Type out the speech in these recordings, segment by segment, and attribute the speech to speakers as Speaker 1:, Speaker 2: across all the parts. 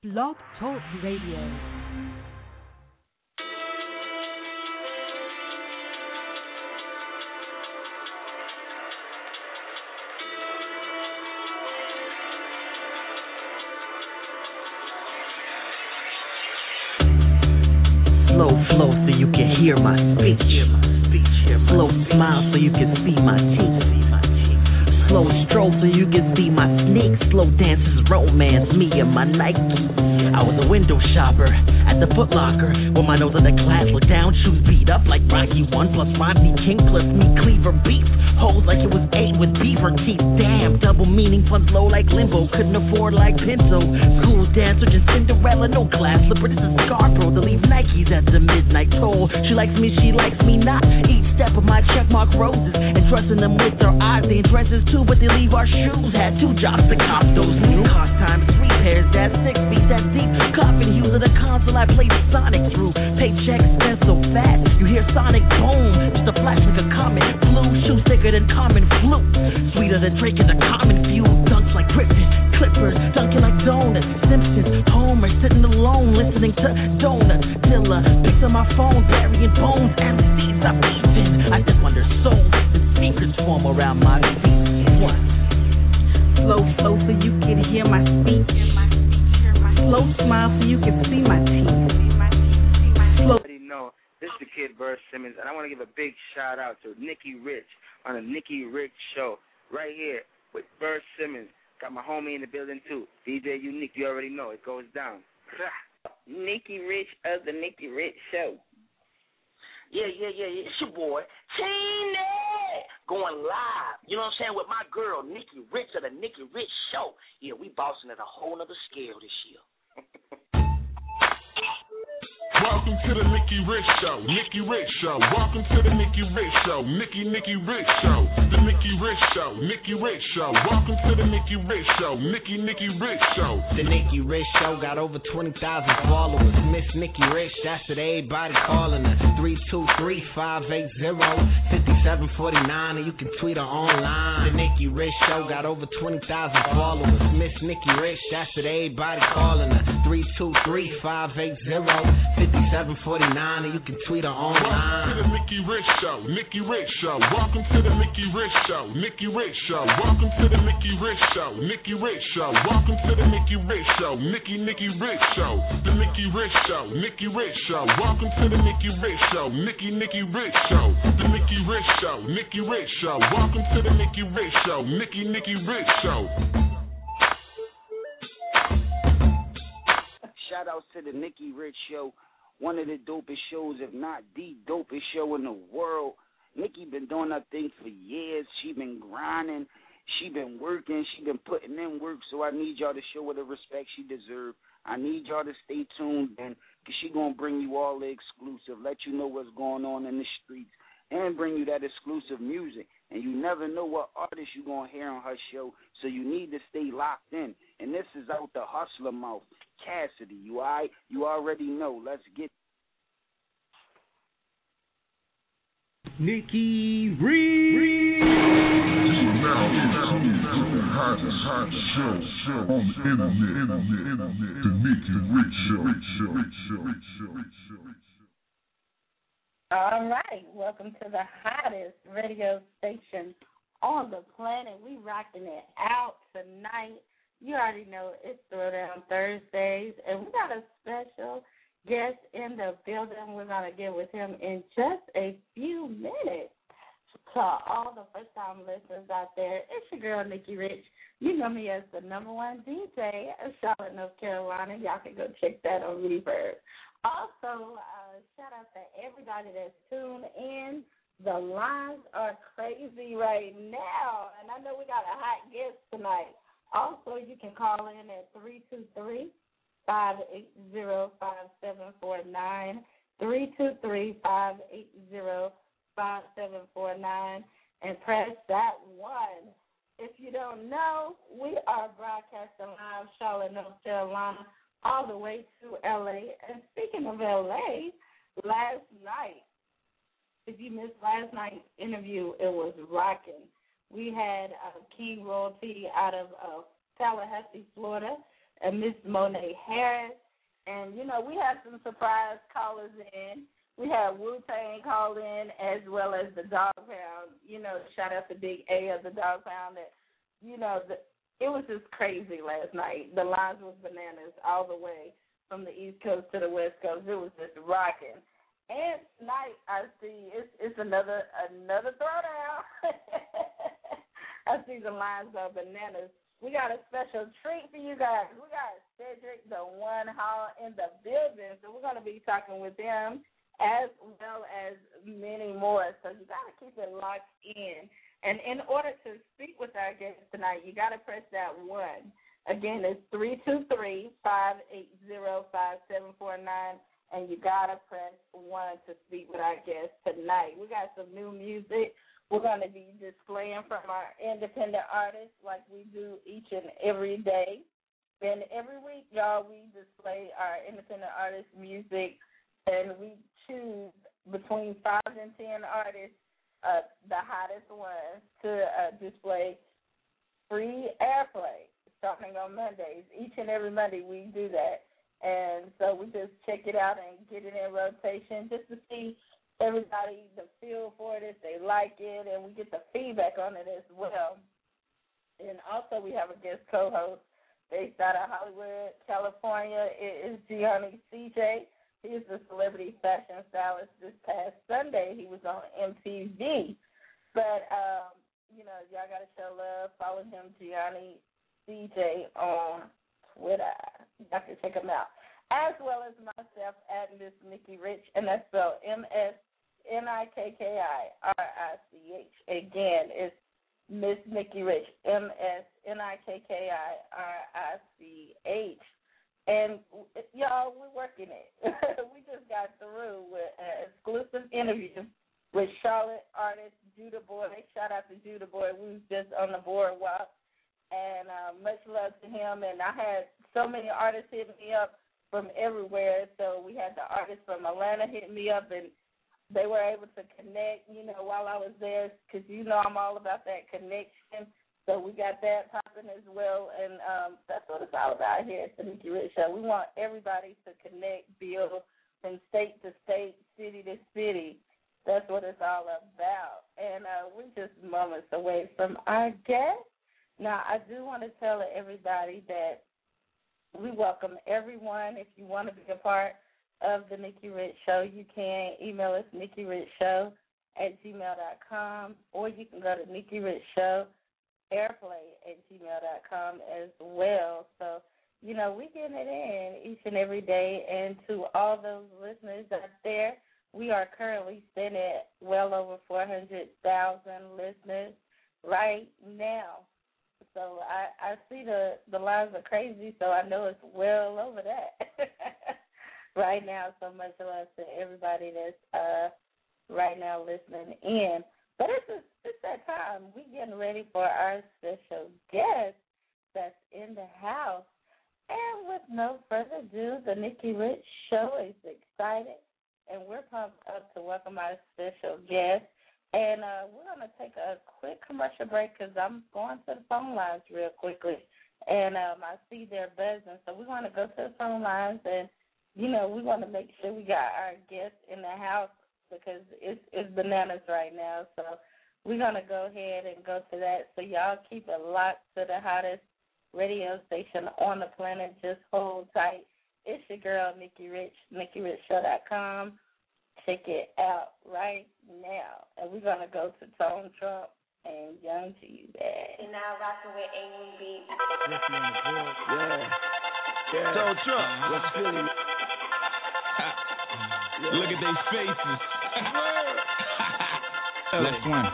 Speaker 1: Blog Talk Radio.
Speaker 2: Slow so you can hear my speech. Slow smile so you can see my teeth. Slow stroll so you can see my sneaks. Slow dances romance me and my Nike. I was a window shopper at the Foot Locker, with my nose on the glass, look down, shoes beat up like Rocky 1 plus Rodney King plus me Cleaver beef. Holes like it was 8 with beaver teeth. Damn, double meaning, puns low like Limbo. Couldn't afford like Pinto. School dancer, just Cinderella, no class slipper. This is Scarborough to leave Nikes at the midnight toll. She likes me not. Each step of my checkmark roses, and trusting them with their eyes. They in dresses too, but they leave our shoes. Had 2 jobs to cop those new. Cost times 3 pairs, that's 6 feet, that's deep. Coffin hues of the console I played Sonic through. Paychecks spent so fast, you hear Sonic boom. Just a flash like a comet. Blue shoes thicker than common flu. Sweeter than Drake in the common few. Dunks like Griffin, Clippers, dunking like donuts. Simpsons, Homer, sitting alone, listening to Donuts. Dilla, picks on my phone, burying bones. MCs I'm eating. I step under souls, and secrets form around my feet. What?
Speaker 3: Slow so you can hear my speech. Slow smile so you can see my teeth. Slow.
Speaker 4: No, this is the kid Verse Simmons, and I want to give a big shout out to Nikki Rich on the Nikki Rich Show right here with Verse Simmons. Got my homie in the building too, DJ Unique. You already know it goes down.
Speaker 5: Nikki Rich of the Nikki Rich Show. Yeah. It's your boy, Tina, going live, you know what I'm saying, with my girl, Nikki Rich of the Nikki Rich Show. Yeah, we bossing at a whole nother scale this year.
Speaker 6: Welcome to the Nikki Rich Show, Nikki Rich Show. Welcome to the Nikki Rich Show, Nikki Rich Show. The Nikki Rich Show, Nikki Rich Show. Welcome to the Nikki Rich Show, Nikki Rich Show.
Speaker 7: The Nikki Rich Show got over 20,000 followers. Miss Nikki Rich, that's it, everybody calling her. 323-580-5749, and you can tweet her online. The Nikki Rich Show got over 20,000 followers. Miss Nikki Rich, that's it, everybody calling her. 323-580-5749, and you can tweet her online.
Speaker 6: Welcome to the Nikki Rich Show, Nikki Rich Show. Welcome to the Nikki Rich Show, Nikki Rich Show. Welcome to the Nikki Rich Show, Nikki Rich Show. Welcome to the Nikki Rich Show, Nikki Rich Show. The Nikki Rich Show, Nikki Rich Show. Welcome to the Nikki Rich Show, Nikki Rich Show. The Nikki Rich Show, Nikki Rich Show. Welcome to the Nikki Rich Show, Nikki Rich Show.
Speaker 4: Shout outs to the Nikki Rich Show, one of the dopest shows, if not the dopest show in the world. Nikki been doing her thing for years. She been grinding. She been working. She been putting in work. So I need y'all to show her the respect she deserves. I need y'all to stay tuned, and because she going to bring you all the exclusive, let you know what's going on in the streets, and bring you that exclusive music. And you never know what artist you're going to hear on her show, so you need to stay locked in. And this is out the hustler mouth. Cassidy, you all right? You already know. Let's get
Speaker 1: Nikki Reed.
Speaker 6: Now, the hottest show on the internet, the Nikki Rich Show.
Speaker 8: All right, welcome to the hottest radio station on the planet. We rocking it out tonight. You already know it's Throwdown Thursdays, and we got a special guest in the building. We're going to get with him in just a few minutes. To all the first-time listeners out there, it's your girl, Nikki Rich. You know me as the #1 DJ of Charlotte, North Carolina. Y'all can go check that on Reverb. Also, shout out to everybody that's tuned in. The lines are crazy right now, and I know we got a hot guest tonight. Also, you can call in at 323-580-5749, 323-580-5749, and press that 1. If you don't know, we are broadcasting live Charlotte, North Carolina, all the way to L.A. And speaking of L.A., last night, if you missed last night's interview, it was rocking. We had King Royalty out of Tallahassee, Florida. and Miss Monet Harris. And, you know, we had some surprise callers in. We had Wu-Tang call in as well as the Dog Pound. You know, shout out to Big A of the Dog Pound. That, you know, it was just crazy last night. The lines was bananas all the way from the East Coast to the West Coast. It was just rocking. And tonight I see it's another throwdown. I see the lines are bananas. We got a special treat for you guys. We got Cedric the One Hall in the building, so we're going to be talking with them as well as many more. So you got to keep it locked in. And in order to speak with our guests tonight, you got to press that 1. Again, it's 323-580-5749, and you got to press 1 to speak with our guests tonight. We got some new music we're going to be displaying from our independent artists like we do each and every day. And every week, y'all, we display our independent artist music, and we choose between 5 and 10 artists, the hottest ones, to display free airplay starting on Mondays. Each and every Monday we do that. And so we just check it out and get it in rotation just to see everybody the feel for it, if they like it, and we get the feedback on it as well. And also we have a guest co-host based out of Hollywood, California. It is Gianni CJ. He is the celebrity fashion stylist. This past Sunday he was on MTV. But, you know, y'all got to show love. Follow him, Gianni CJ, on Twitter. Y'all can check him out. As well as myself at Miss Nikki Rich, and that's spelled MSNIKKIRICH. Again, it's Miss Nikki Rich, MSNIKKIRICH. And, y'all, we're working it. We just got through with an exclusive interview with Charlotte artist Judah Boy. Shout out to Judah Boy. We was just on the boardwalk. And much love to him. And I had so many artists hit me up from everywhere. So we had the artists from Atlanta hit me up, and they were able to connect, you know, while I was there, because, you know, I'm all about that connection. So we got that popping as well, and that's what it's all about here at the Nikki Rich Show. We want everybody to connect, build from state to state, city to city. That's what it's all about. And we're just moments away from our guest. Now, I do want to tell everybody that we welcome everyone. If you want to be a part of the Nikki Rich Show, you can email us nikkirich@gmail.com, or you can go to Nikki Rich Show airplay@gmail.com as well. So, you know, we getting it in each and every day. And to all those listeners out there, we are currently sitting at well over 400,000 listeners right now. So I see the lines are crazy, so I know it's well over that right now. So much love to everybody that's right now listening in. But it's that time. We getting ready for our special guest that's in the house. And with no further ado, the Nikki Rich Show is excited, and we're pumped up to welcome our special guest. And we're going to take a quick commercial break because I'm going to the phone lines real quickly. And I see they're buzzing. So we're going to go to the phone lines, and, you know, we want to make sure we got our guests in the house because it's bananas right now. So we're going to go ahead and go to that. So y'all keep it locked to the hottest radio station on the planet. Just hold tight. It's your girl, Nikki Rich, NikkiRichShow.com. Check it out right now. And we're going to go to Tone Trump and Young G.
Speaker 9: And now rocking with A1 Beat.
Speaker 10: Yeah. Tone Trump, what's feeling? Look at their faces. Let's swim.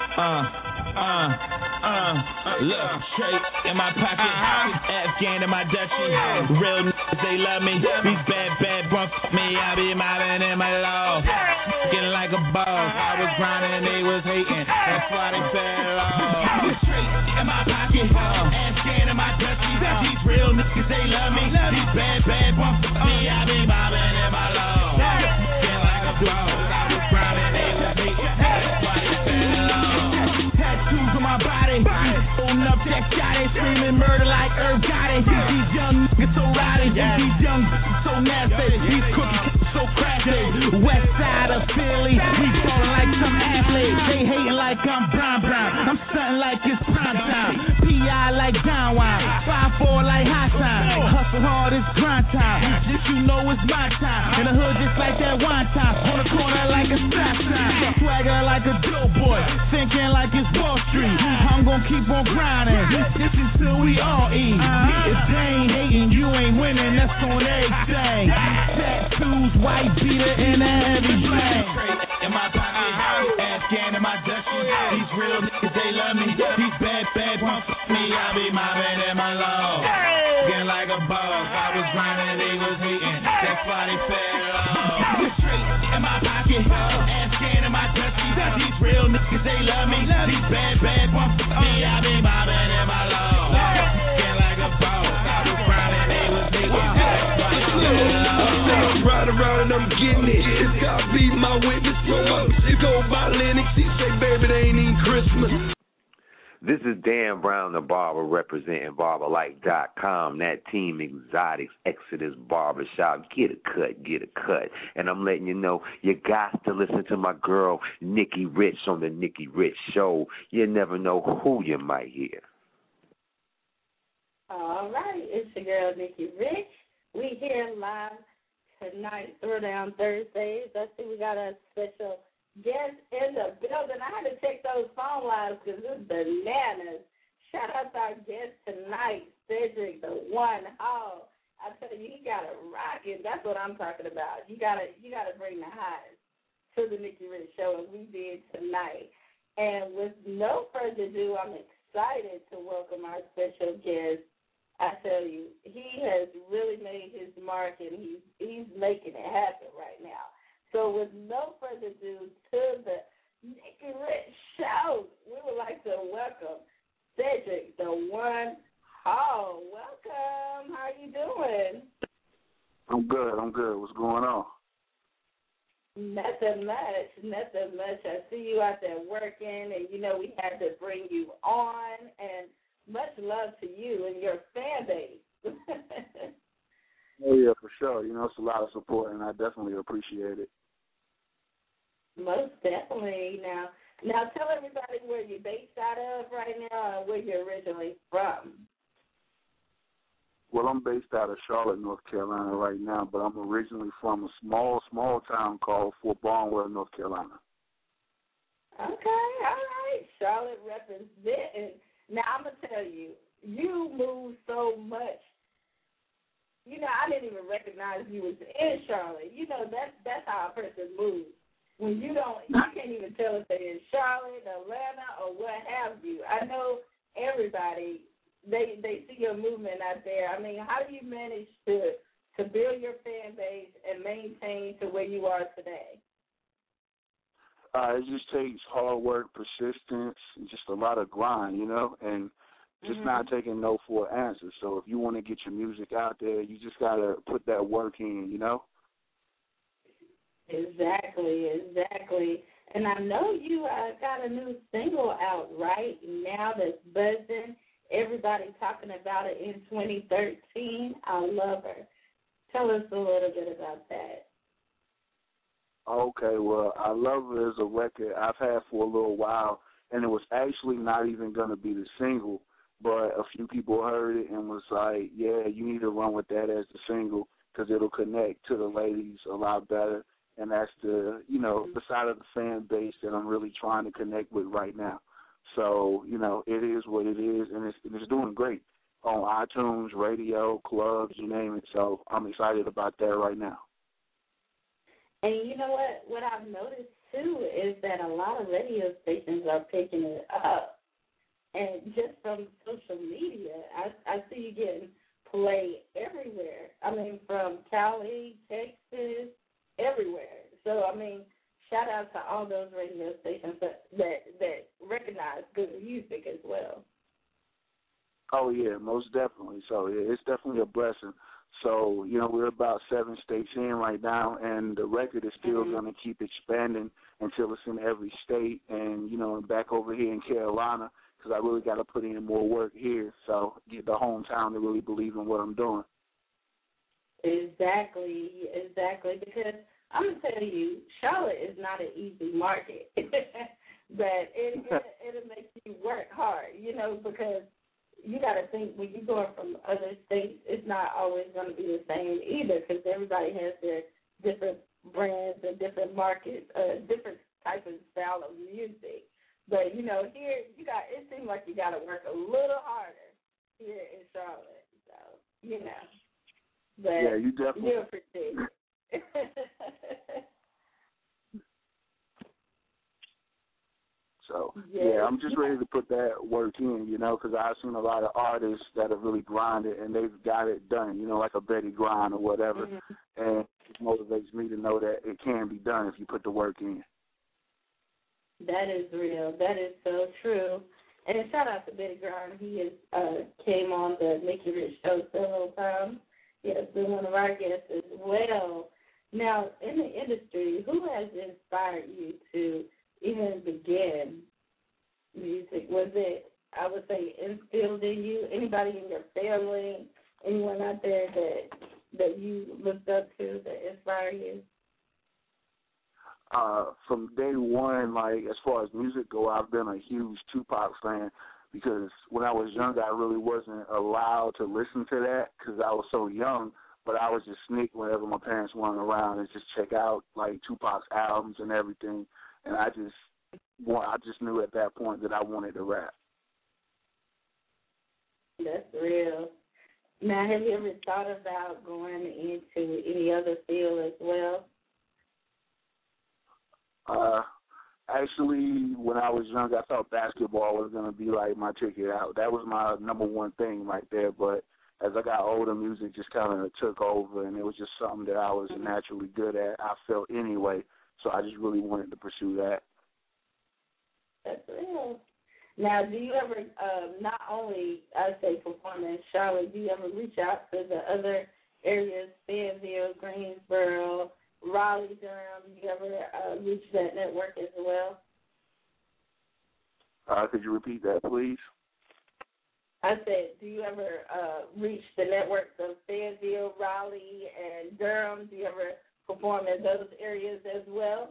Speaker 10: Look, straight in my pocket, Afghan in my duchy. Real niggas, they love me. These bad bumps me. I be mobbing in my law. Getting like a boss. I was grinding, they was hating. That's why they fell off. Straight in my pocket, Afghan in my duchy. These real niggas, they love me. These bad bumps me. I be mobbing in my law. Getting like a boss. I was grinding, they was hating. That's why they fell off. Tattoos on my body. Holding up that shot, screaming murder like Irv Gotti. These young niggas so body. These young so nasty, these cookies so crafty. West side of Philly, we ballin' like some athletes. They hating like I'm brown. I'm stunting like it's prime time. P.I. like Don Juan, 5'4" like hot time. Hustle hard, it's grind time. Just you know it's my time. In the hood just like that one time. On the corner like a stop sign. Swagger like a dope boy, thinking like it's Wall Street. I'm gonna keep on grinding. This is till we all eat. If they ain't hating, you ain't winning. That's on everything. Tattoos, white beater, and a heavy bang. In my pocket, Afghan in my dusty. These real niggas, they love me. These bad ones fuck me. I be mobbing in my low. Getting like a boss. I was grinding, they was hating. That's why they fell off. Straight in my pocket, Afghan in my dusty. These real niggas, they love me. These bad ones fuck me. I be mobbing in my low. Getting like a boss. I was grinding, they was hating. That's why they fell off.
Speaker 11: I'm riding around and I'm getting it. It's gotta be my witness. It go by Lennox. He say, baby, they ain't even Christmas.
Speaker 12: This is Dan Brown, the barber, representing BarberLife.com, that Team Exotics Exodus Barbershop. Get a cut. And I'm letting you know, you got to listen to my girl, Nikki Rich, on the Nikki Rich Show. You never know who you might hear.
Speaker 8: All right, it's your girl, Nikki Rich. We here live tonight, Throwdown Thursdays. I see we got a special guest in the building. I had to check those phone lines because it's bananas. Shout out to our guest tonight, Cedric, the one Hall. I tell you, he got it rocking. That's what I'm talking about. You gotta bring the highs to the Nikki Rich Show, and we did tonight. And with no further ado, I'm excited to welcome our special guest. I tell you, he has really made his mark, and he's making it happen right now. So with no further ado, to the Nikki Rich Show, we would like to welcome Cedric, the one Hall. Welcome. How you doing?
Speaker 13: I'm good. What's going on?
Speaker 8: Nothing much. I see you out there working, and, we had to bring you on, and much love to you and your fan base.
Speaker 13: Oh, yeah, for sure. It's a lot of support, and I definitely appreciate it.
Speaker 8: Most definitely. Now tell everybody where you're based out of right now and where you're originally from.
Speaker 13: Well, I'm based out of Charlotte, North Carolina right now, but I'm originally from a small town called Fort Barnwell, North Carolina.
Speaker 8: Okay, all right. Charlotte representing. Now, I'm going to tell you, you move so much. I didn't even recognize you was in Charlotte. That's how a person moves. When you can't even tell if they're in Charlotte, Atlanta, or what have you. I know everybody, they see your movement out there. I mean, how do you manage to build your fan base and maintain to where you are today?
Speaker 13: It just takes hard work, persistence, and just a lot of grind, and just not taking no for an answer. So if you want to get your music out there, you just got to put that work in,
Speaker 8: Exactly. And I know you got a new single out right now that's buzzing. Everybody talking about it in 2013. I Love Her. Tell us a little bit about that.
Speaker 13: Okay, well, I Love Her is a record I've had for a little while, and it was actually not even going to be the single, but a few people heard it and was like, yeah, you need to run with that as the single because it'll connect to the ladies a lot better. And that's the side of the fan base that I'm really trying to connect with right now. So, it is what it is, and it's doing great on iTunes, radio, clubs, you name it. So I'm excited about that right now.
Speaker 8: And you know what? What I've noticed, too, is that a lot of radio stations are picking it up. And just from social media, I see you getting played everywhere. I mean, from Cali, Texas, everywhere. So, shout out to all those radio stations that recognize good music as well.
Speaker 13: Oh, yeah, most definitely. So, yeah, it's definitely a blessing. So, we're about 7 states in right now, and the record is still going to keep expanding until it's in every state. And, back over here in Carolina, because I really got to put in more work here. So, get the hometown to really believe in what I'm doing.
Speaker 8: Exactly. Because I'm gonna tell you, Charlotte is not an easy market, but it'll make you work hard, because you got to think when you're going from other states, it's not always going to be the same either, because everybody has their different brands and different markets, different type of style of music. But here it seems like you got to work a little harder here in Charlotte. So but
Speaker 13: yeah, you definitely
Speaker 8: you'll appreciate it.
Speaker 13: So, yeah, I'm just ready to put that work in, because I've seen a lot of artists that have really grinded and they've got it done, like a Betty Grind or whatever. Mm-hmm. And it motivates me to know that it can be done if you put the work in.
Speaker 8: That is real. That is so true. And shout out to Betty Grind. He has came on the Nikki Rich Show several times. He has been one of our guests as well. Now, in the industry, who has inspired you to even begin music? Was it, I would say, instilled in you? Anybody in your family, anyone out there that you looked up to that inspired you?
Speaker 13: From day one, as far as music go, I've been a huge Tupac fan because when I was young, I really wasn't allowed to listen to that because I was so young. But I would just sneak whenever my parents weren't around and just check out Tupac's albums and everything. And I just knew at that point that I wanted to rap.
Speaker 8: That's real. Now, have you ever thought about going into any other field as well?
Speaker 13: Actually, when I was young, I thought basketball was going to be my ticket out. That was my number one thing right there. But as I got older, music just kind of took over, and it was just something that I was naturally good at, I felt anyway. So I just really wanted to pursue that.
Speaker 8: That's real. Now, do you ever, not only, I say, perform in Charlotte, do you ever reach out to the other areas, Fayetteville, Greensboro, Raleigh, Durham? Do you ever reach that network as well?
Speaker 13: Could you repeat that, please?
Speaker 8: I said, do you ever reach the networks of Fayetteville, Raleigh, and Durham? Do you ever perform in those areas as well?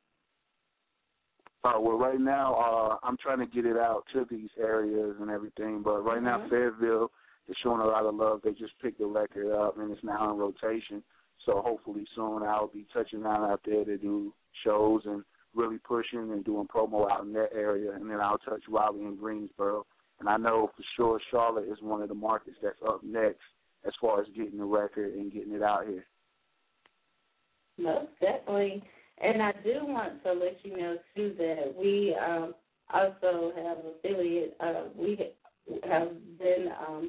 Speaker 13: Well, right now, I'm trying to get it out to these areas and everything, but right now, Fayetteville is showing a lot of love. They just picked the record up, and it's now in rotation. So hopefully soon I'll be touching down out there to do shows and really pushing and doing promo out in that area, and then I'll touch Raleigh and Greensboro. And I know for sure Charlotte is one of the markets that's up next as far as getting the record and getting it out here.
Speaker 8: Most definitely. And I do want to let you know, too, that we also have affiliate. We have been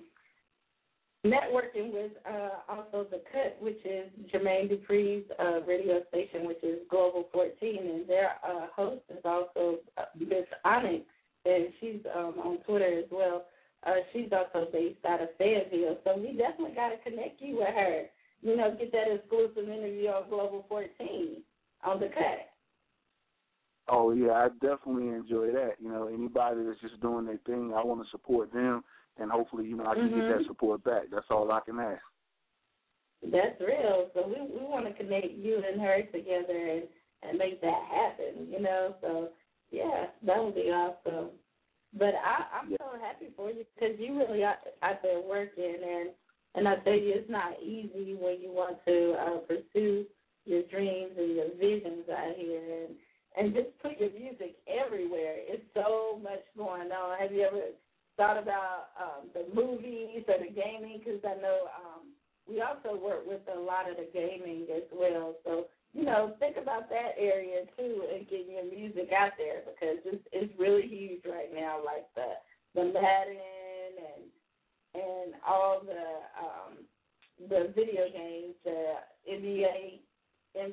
Speaker 8: networking with also The Cut, which is Jermaine Dupri's radio station, which is Global 14, and their host is also Miss Onyx, and she's on Twitter as well. She's also based out of Fayetteville, so we definitely got to connect you with her. Get that exclusive interview on Global 14 on The Cut.
Speaker 13: Oh, yeah, I definitely enjoy that. Anybody that's just doing their thing, I want to support them. And hopefully, I can get that support back. That's all I can ask.
Speaker 8: That's real. So we want to connect you and her together and make that happen, So, yeah, that would be awesome. But I'm so happy for you because you really are out there working. And I tell you, it's not easy when you want to pursue your dreams and your visions out here and just put your music everywhere. It's so much going on. Have you ever thought about the movies or the gaming? Because I know we also work with a lot of the gaming as well. So, think about that area, too, and getting your music out there because it's really huge right now, like the Madden and all the video games, the NBA, and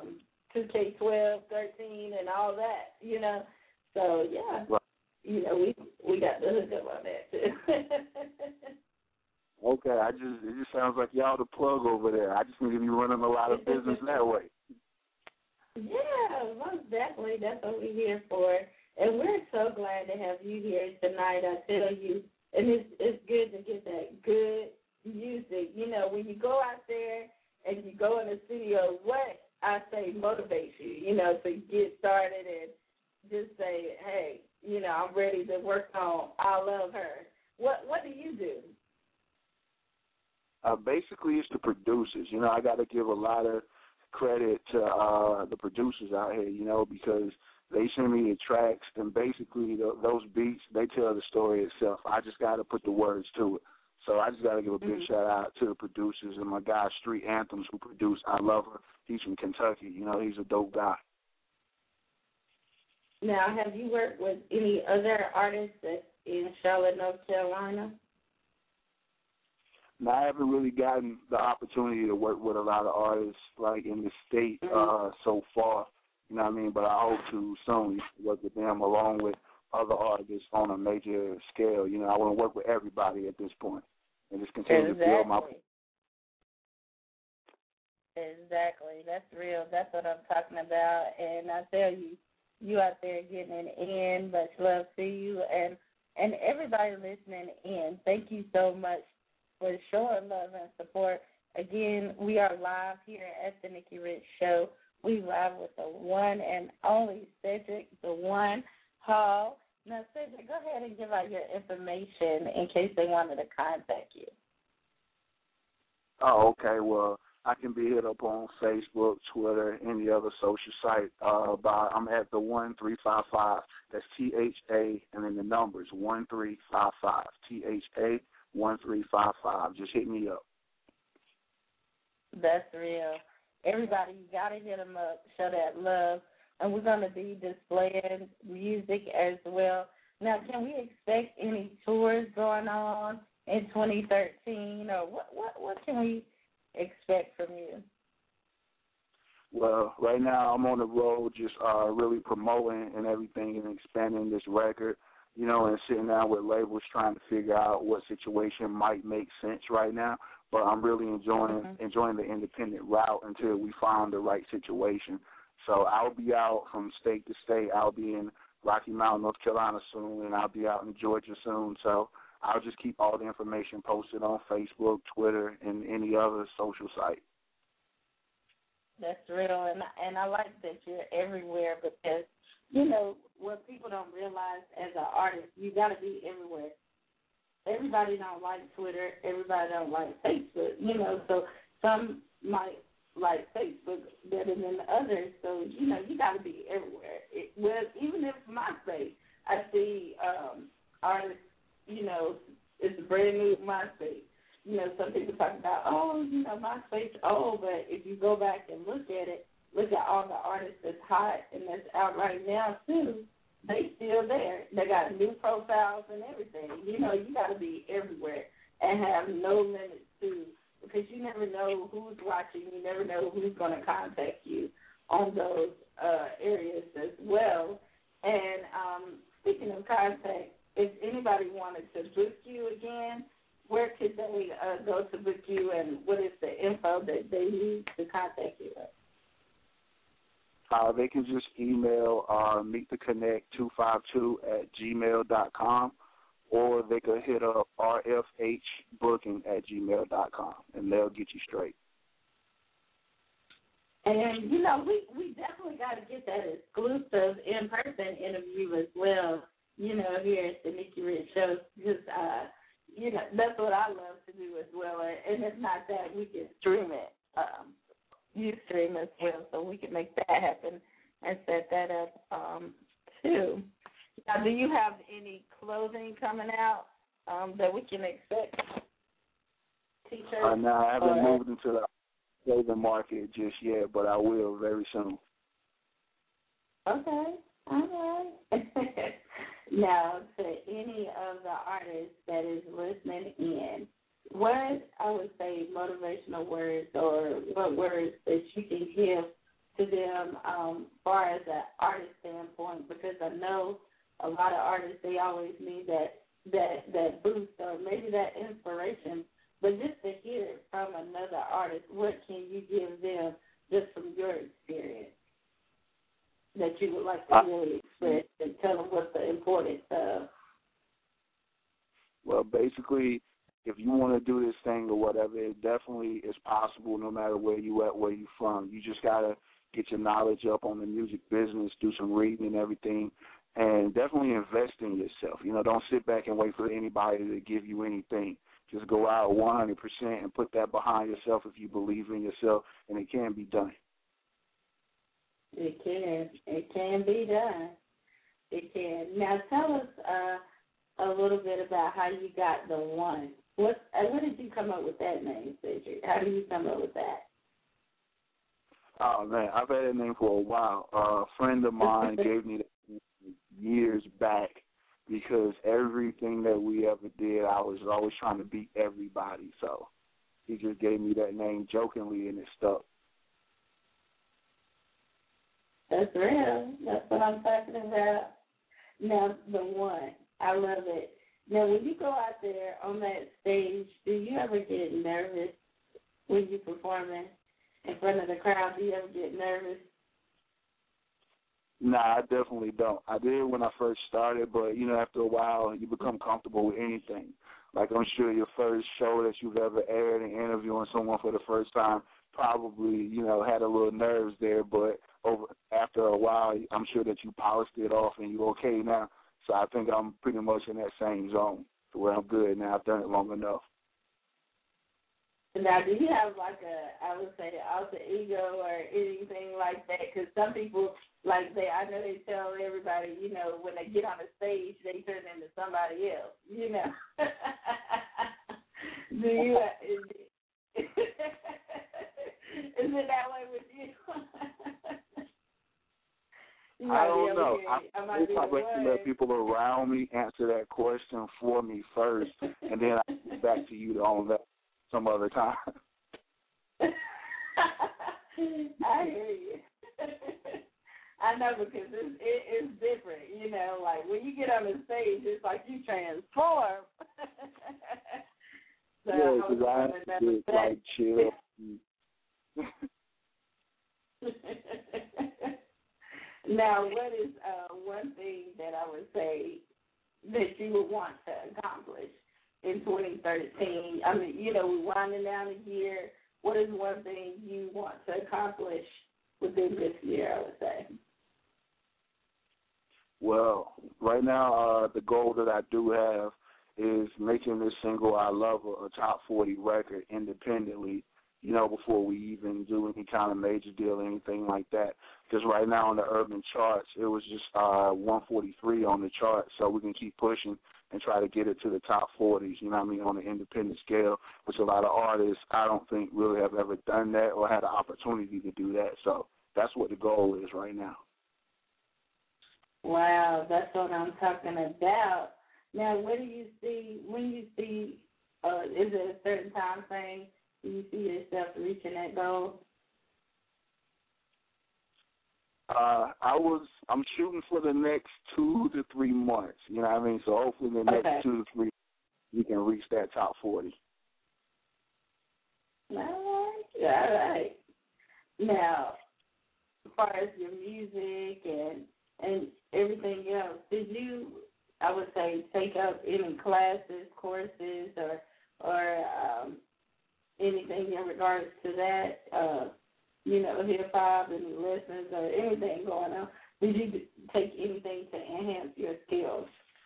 Speaker 8: 2K12, 13, and all that, So, yeah.
Speaker 13: Right.
Speaker 8: We got the hook up on that too.
Speaker 13: Okay, it just sounds like y'all the plug over there. I just need to be running a lot of business that way.
Speaker 8: Yeah, most definitely. That's what we're here for. And we're so glad to have you here tonight, I tell you. And it's good to get that good music. When you go out there and you go in the studio, what I say motivates you, you know, to get started and just say, hey, you know, I'm ready to work on I Love Her. What do you do?
Speaker 13: Basically, it's the producers. You know, I got to give a lot of credit to the producers out here, you know, because they send me the tracks, and basically those beats, they tell the story itself. I just got to put the words to it. So I just got to give a big shout-out to the producers and my guy, Street Anthems, who produced I Love Her. He's from Kentucky. You know, he's a dope guy.
Speaker 8: Now, have you worked with any other artists in Charlotte, North Carolina?
Speaker 13: No, I haven't really gotten the opportunity to work with a lot of artists, like, in the state so far. You know what I mean? But I hope to soon work with them along with other artists on a major scale. You know, I want to work with everybody at this point and just continue to build my...
Speaker 8: Exactly. That's real. That's what I'm talking about. And I tell you, you out there getting it in. Much love to you. And everybody listening in, thank you so much for showing love and support. Again, we are live here at the Nikki Rich Show. We live with the one and only Cedric, the One Hall. Now, Cedric, go ahead and give out your information in case they wanted to contact you.
Speaker 13: Oh, okay. Well, I can be hit up on Facebook, Twitter, any other social site. I'm at the 1355. That's THA and then the numbers 1355. THA 1355. Just hit me up.
Speaker 8: That's real. Everybody, you got to hit them up, show that love. And we're going to be displaying music as well. Now, can we expect any tours going on in 2013? Or what can we expect from you?
Speaker 13: Well, right now I'm on the road just really promoting and everything and expanding this record, you know, and sitting down with labels trying to figure out what situation might make sense right now. But I'm really enjoying the independent route until we find the right situation. So I'll be out from state to state. I'll be in Rocky Mount, North Carolina soon, and I'll be out in Georgia soon. So I'll just keep all the information posted on Facebook, Twitter, and any other social site.
Speaker 8: That's real, and I like that you're everywhere because, you know, what people don't realize as an artist, you got to be everywhere. Everybody don't like Twitter. Everybody don't like Facebook, you know, so some might like Facebook better than others. So, you know, you got to be everywhere. Even if MySpace, I see artists, you know, it's a brand new MySpace. You know, some people talk about, you know, MySpace, but if you go back and look at it, look at all the artists that's hot and that's out right now, too. They still there. They got new profiles and everything. You know, you got to be everywhere and have no limits to, because you never know who's watching. You never know who's going to contact you on those areas as well. And speaking of contact, if anybody wanted to book you again, where could they go to book you, and what is the info that they need to contact you with?
Speaker 13: They can just email meettheconnect252@gmail.com, or they could hit up rfhbooking@gmail.com, and they'll get you straight.
Speaker 8: And, you know, we definitely got to get that exclusive in-person interview as well, you know, here at the Nikki Rich Show, because, you know, that's what I love to do as well. And if not that, we can stream it. You stream as well, so we can make that happen and set that up too. Now, do you have any clothing coming out that we can expect? T-shirts?
Speaker 13: No, I haven't moved into the clothing market just yet, but I will very soon.
Speaker 8: Okay, all right. Now, to any of the artists that is listening in, what I would say motivational words or what words that you can give to them far as an artist standpoint, because I know a lot of artists, they always need that boost or maybe that inspiration, but just to hear it from another artist, what can you give them just from your experience that you would like to really express and tell them what's the importance of?
Speaker 13: Well, basically, if you want to do this thing or whatever, it definitely is possible no matter where you at, where you from. You just got to get your knowledge up on the music business, do some reading and everything, and definitely invest in yourself. You know, don't sit back and wait for anybody to give you anything. Just go out 100% and put that behind yourself if you believe in yourself, and it can be done.
Speaker 8: It can. It can be done. It can. Now tell us a little bit about how you got the one. What did you come up with that name, Cedric? How did you come up with that?
Speaker 13: Oh, man, I've had that name for a while. A friend of mine gave me that years back because everything that we ever did, I was always trying to beat everybody. So he just gave me that name jokingly, and it stuck.
Speaker 8: That's real. That's what I'm talking about. Now, the one. I love it. Now, when you go out there on that stage, do you ever get nervous when you're performing in front of the crowd? Do you ever get nervous?
Speaker 13: Nah, I definitely don't. I did when I first started, but, you know, after a while, you become comfortable with anything. Like, I'm sure your first show that you've ever aired and interviewing someone for the first time probably, you know, had a little nerves there, but after a while, I'm sure that you polished it off and you're okay now. So I think I'm pretty much in that same zone to where I'm good now. I've done it long enough.
Speaker 8: Now, do you have like I would say, alter ego or anything like that? Because some people, I know they tell everybody, you know, when they get on the stage, they turn into somebody else, you know. Do you? Is it that way with you?
Speaker 13: I don't know. I probably have to let people around me answer that question for me first, and then I get back to you on that some other time.
Speaker 8: I hear you. I know, because it's different, you know. Like when you get on the stage, it's like you transform. So
Speaker 13: yeah, because I have to like chill.
Speaker 8: Now, what is one thing that I would say that you would want to accomplish in 2013? I mean, you know, we're winding down a year. What is one thing you want to accomplish within this year, I would say?
Speaker 13: Well, right now, the goal that I do have is making this single, I Love Her, a top 40 record independently, you know, before we even do any kind of major deal or anything like that. Because right now on the urban charts, it was just 143 on the chart, so we can keep pushing and try to get it to the top 40s, you know what I mean, on the independent scale, which a lot of artists, I don't think really have ever done that or had the opportunity to do that. So that's what the goal is right now.
Speaker 8: Wow, that's what I'm talking about. Now, what do you see, when you see, is it a certain time frame? Do you see yourself reaching that goal?
Speaker 13: I'm shooting for the next 2 to 3 months. You know what I mean? So hopefully the next 2 to 3, we can reach that top 40.
Speaker 8: All right. Now, as far as your music and everything else, did you, I would say, take up any classes, courses, or anything in regards to that? You know, hip-hop and lessons or anything going on? Did you take anything to enhance your skills?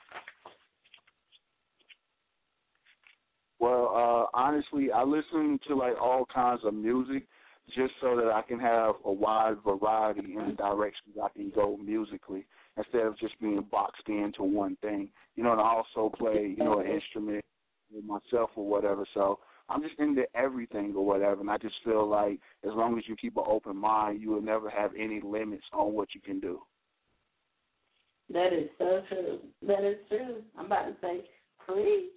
Speaker 13: Well, honestly, I listen to, like, all kinds of music just so that I can have a wide variety in the directions I can go musically instead of just being boxed into one thing. You know, and I also play, you know, an instrument with myself or whatever, so I'm just into everything or whatever, and I just feel like as long as you keep an open mind, you will never have any limits on what you can do.
Speaker 8: That is so true. That is true. I'm about to say, preach.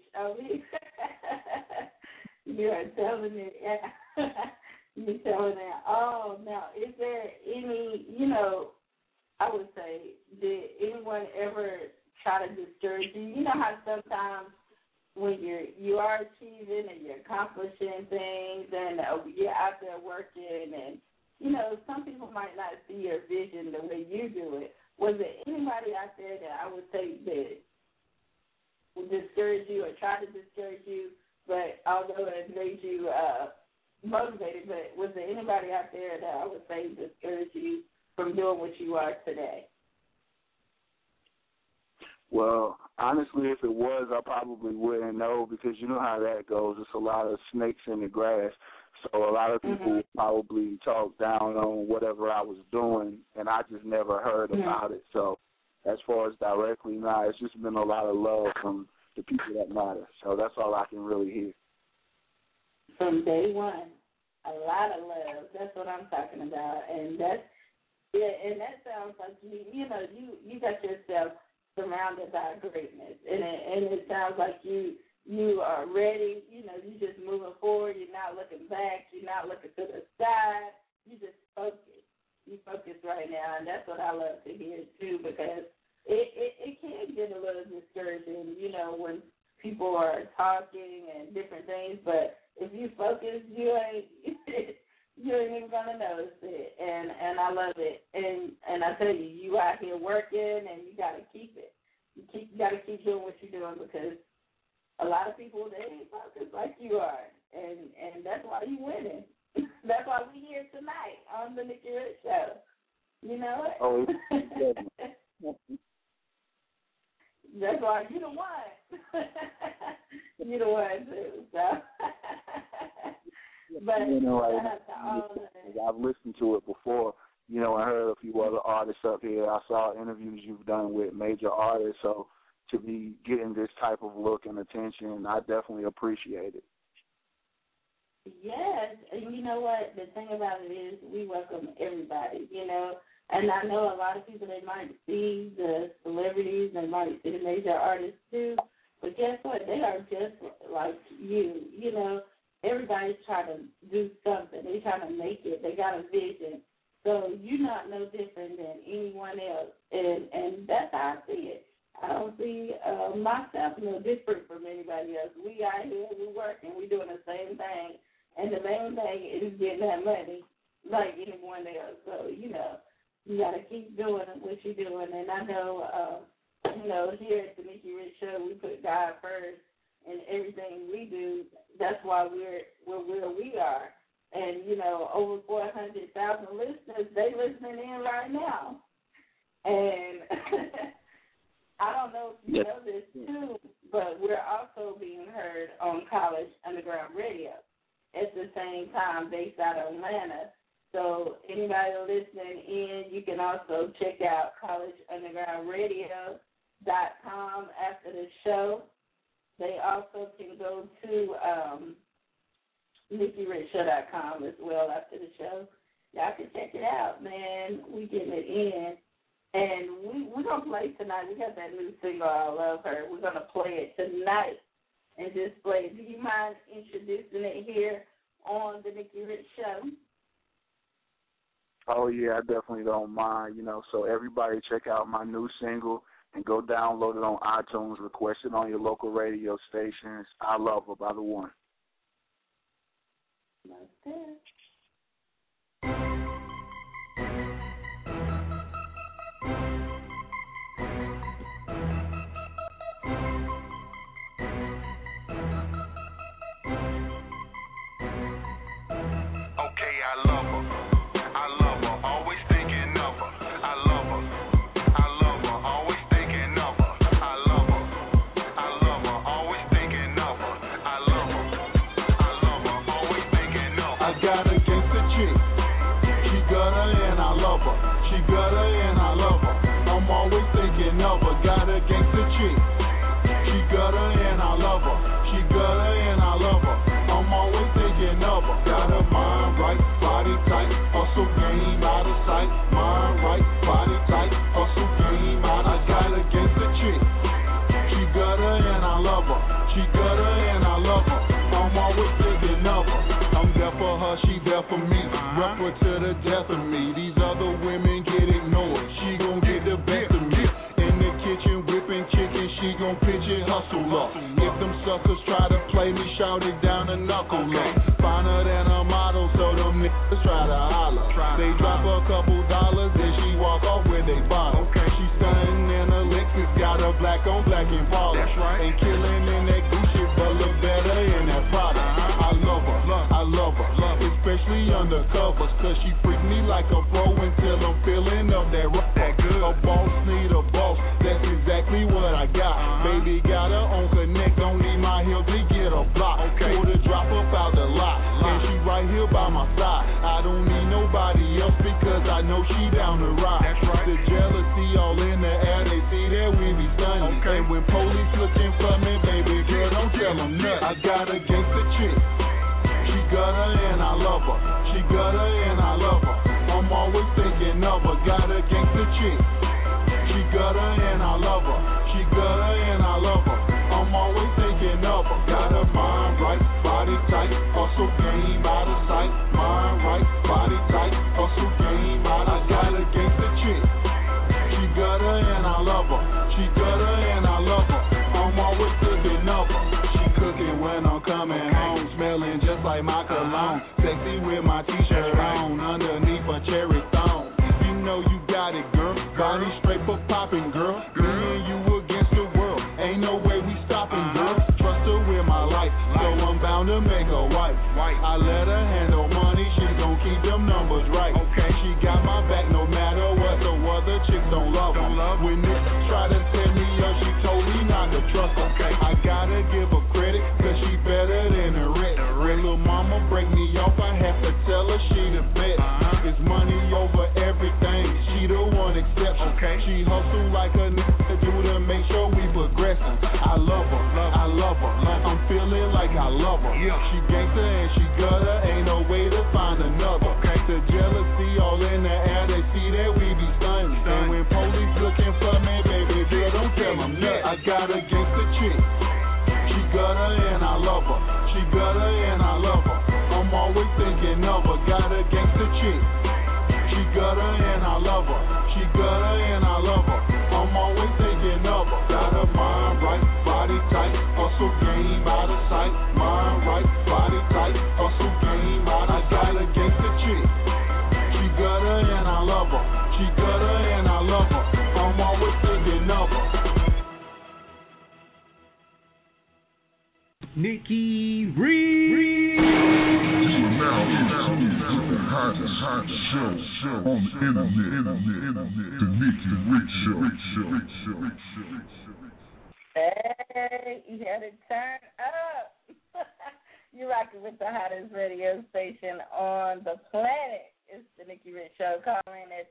Speaker 8: You are telling it. Yeah. You're telling it. Oh, now, is there any, you know, I would say, did anyone ever try to discourage you? You know how sometimes when you are achieving and you're accomplishing things and you're out there working and, you know, some people might not see your vision the way you do it. Was there anybody out there that I would say that would discourage you or try to discourage you but although it made you motivated, but was there anybody out there that I would say discouraged you from doing what you are today?
Speaker 13: Well, honestly, if it was, I probably wouldn't know, because you know how that goes. It's a lot of snakes in the grass. So a lot of people would probably talk down on whatever I was doing, and I just never heard about it. So as far as directly, it's just been a lot of love from the people that matter. So that's all I can really hear.
Speaker 8: From day one, a lot of love. That's what I'm talking about. And and that sounds like you got yourself surrounded by greatness, and it sounds like you are ready. You just moving forward. You're not looking back. You're not looking to the side. You just focus. You focus right now, and that's what I love to hear too, because it can get a little discouraging, when people are talking and different things. But if you focus, you ain't even gonna notice it, and I love it. And I tell you, you out here working, and you gotta keep it. You gotta keep doing what you're doing, because a lot of people, they ain't focused like you are, and that's why you winning. That's why we here tonight on the Nikki Rich Show. You know it?
Speaker 13: Oh,
Speaker 8: that's why you the one. You the one too. So. But
Speaker 13: I've listened to it before. I heard a few other artists up here. I saw interviews you've done with major artists. So to be getting this type of look and attention, I definitely appreciate it.
Speaker 8: Yes, and you know what? The thing about it is we welcome everybody, And I know a lot of people, they might see the celebrities, they might see the major artists too. But guess what? They are just like you, Everybody's trying to do something. They're trying to make it. They got a vision. So you're not no different than anyone else. And that's how I see it. I don't see myself no different from anybody else. We out here, we working, we doing the same thing. And the main thing is getting that money like anyone else. So, you got to keep doing what you're doing. And I know, here at the Nikki Rich Show, we put God first. And everything we do, that's why we're where we are. And, over 400,000 listeners, they listening in right now. And I don't know if you know this, too, but we're also being heard on College Underground Radio at the same time, based out of Atlanta. So anybody listening in, you can also check out collegeundergroundradio.com after the show. They also can go to NikkiRichShow.com as well after the show. Y'all can check it out, man. We getting it in. And we're going to play tonight. We got that new single, I Love Her. We're going to play it tonight and just play it. Do you mind introducing it here on the Nikki Rich Show?
Speaker 13: Oh, yeah, I definitely don't mind. So everybody check out my new single. And go download it on iTunes, request it on your local radio stations. I Love Her by The One.
Speaker 8: Okay.
Speaker 14: Got a gangster chick. She gutter and I love her. She gutter and I love her. I'm always thinking of her. Got her mind right, body tight, hustle game out of sight. Mind right, body tight, hustle game out of sight. I got a gangster chick. She gutter and I love her. She gutter and I love her. I'm always thinking of her. I'm there for her, she there for me. Rep her to the death of me. These other women get ignored. She gon' get the best of me. Kitchen whipping chicken, she gon' pitch it, hustle up. If them suckers try to play me, shout it down and knuckle up. Finer than a model, so them niggas try to holler. They drop a couple dollars, then she walk off with they bottle. She stunning in a Lexus, got a black on black Impala. Ain't killing in that Gucci, but look better in that love her, especially undercover, cause she freak me like a pro until I'm feeling up that rock. A boss need a boss, that's exactly what I got. Baby got her on connect, don't need my help to get a block. Pull the drop up out the lot, and she right here by my side. I don't need nobody else because I know she down to ride. The jealousy all in the air, they see that we be stunning. And when police looking for me, baby girl, don't tell them nothing. I got a gangster chick, she got her and I love her. She got her and I love her. I'm always thinking of her. Got a gangster chick, she got her and I love her. She got her and I love her. I'm always thinking of her. Got her mind right, body tight, hustle game out of sight. Mind right, body tight, hustle game out of sight. I got a gangster chick, she got her and I love her. She got her and I love her. I'm always thinking of her. She cooking when I'm coming home, smelling just like my cologne. Sexy with my t-shirt on, underneath a cherry thong. You know you got it, girl. Body straight for popping, girl. Me and you against the world. Ain't no way we stopping, girl. Trust her with my life, so I'm bound to make her wife. I let her handle money, she gon' keep them numbers right. She got my back no matter what, the other chicks don't love her. When niggas try to tell me up, she told me not to trust her. I gotta give her credit, cause she better than the rest. When little mama break me off, I have to tell her she the best. It's money over everything, she the one exception. She hustle like a nigga do to make sure we progressing. I love her, I love her. I'm feeling like I love her. She gangster and she gutter, ain't no way to find another. The jealousy all in the air, they see that we be stunning. And when police looking for me, baby girl, don't tell them nothing. I got a gangster chick, she got her and I love her. She got her and I love her. I'm always thinking of her. Got a gangster chick, she got her and I love her. She got her and I love her. I'm always thinking of her. Got her mind right, body tight, hustle game out of sight. Mind right, body tight, hustle game out of sight. I got a gangster chick, she got her and I love her. She got her and I love her. I'm always thinking of her.
Speaker 1: Nikki Reed.
Speaker 6: The hottest show on the internet. The Nikki Reed Show.
Speaker 8: Hey, you had to turn up. You're rocking with the hottest radio station on the planet. It's the Nikki Rich Show. Call in at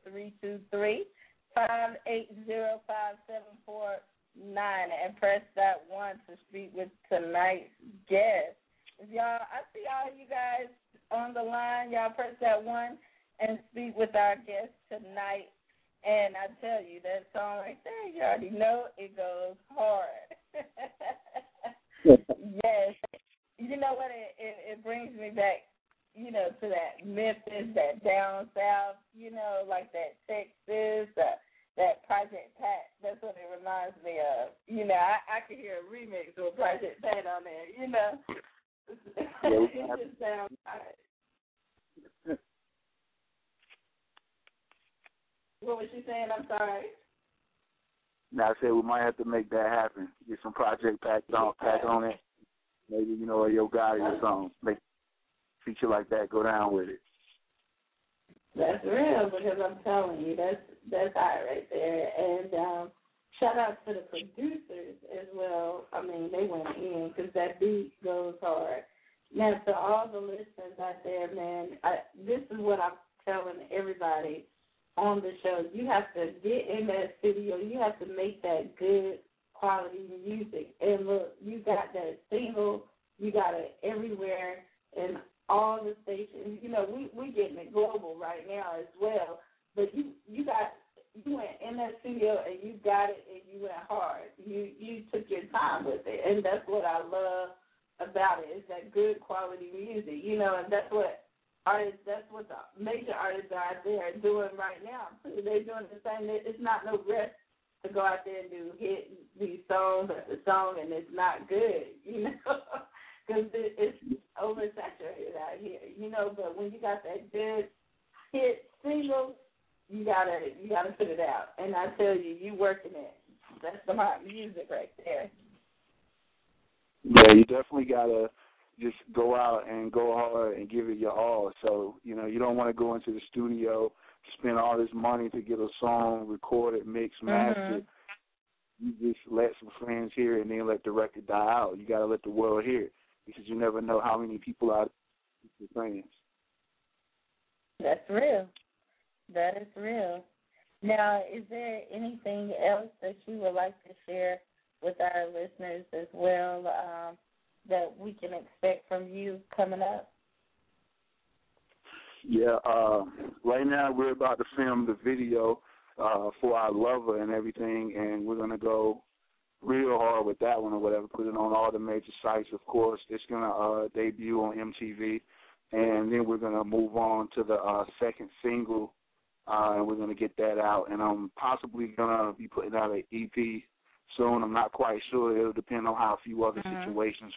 Speaker 8: 323-580-5749 and press that 1 to speak with tonight's guest. If y'all, I see all you guys on the line. Y'all press that 1 and speak with our guest tonight. And I tell you, that song right there, you already know it goes hard. Yes. You know what? It brings me back, you know, to that Memphis, that down south, you know, like that Texas, that Project Pat. That's what it reminds me of. You know, I could hear a remix with Project Pat on there, you know. It just sounds right. What was she saying? I'm sorry.
Speaker 13: Now I said we might have to make that happen. Get some Project Pat on it. Maybe, you know, a Yo Gotti or something. Make a feature like that, go down with it.
Speaker 8: That's real, because I'm telling you, that's hot right there. And shout out to the producers as well. I mean, they went in because that beat goes hard. Now, to all the listeners out there, man, this is what I'm telling everybody on the show. You have to get in that studio. You have to make that good quality music. And look, you got that single. You got it everywhere in all the stations. You know, we getting it global right now as well. But you went in that studio and you got it and you went hard. You took your time with it, and that's what I love about it. Is that good quality music. You know, and that's what the major artists are out there doing right now too. They're doing the same. It's not no rest to go out there and hit these songs after song, and it's not good, you know, because it's oversaturated out here, you know. But when you got that good hit single, you gotta put it out. And I tell you, you working it. That's some hot music right there.
Speaker 13: Yeah, you definitely gotta just go out and go hard and give it your all. So, you know, you don't want to go into the studio, spend all this money to get a song recorded, mixed, mastered. You just let some friends hear it and then let the record die out. You got to let the world hear it because you never know how many people are your fans.
Speaker 8: That's real. That is real. Now, is there anything else that you would like to share with our listeners as well that we can expect from you coming up?
Speaker 13: Yeah, right now we're about to film the video for our lover and everything, and we're going to go real hard with that one or whatever, put it on all the major sites, of course. It's going to debut on MTV, and then we're going to move on to the second single, and we're going to get that out. And I'm possibly going to be putting out an EP soon. I'm not quite sure. It'll depend on how a few other situations.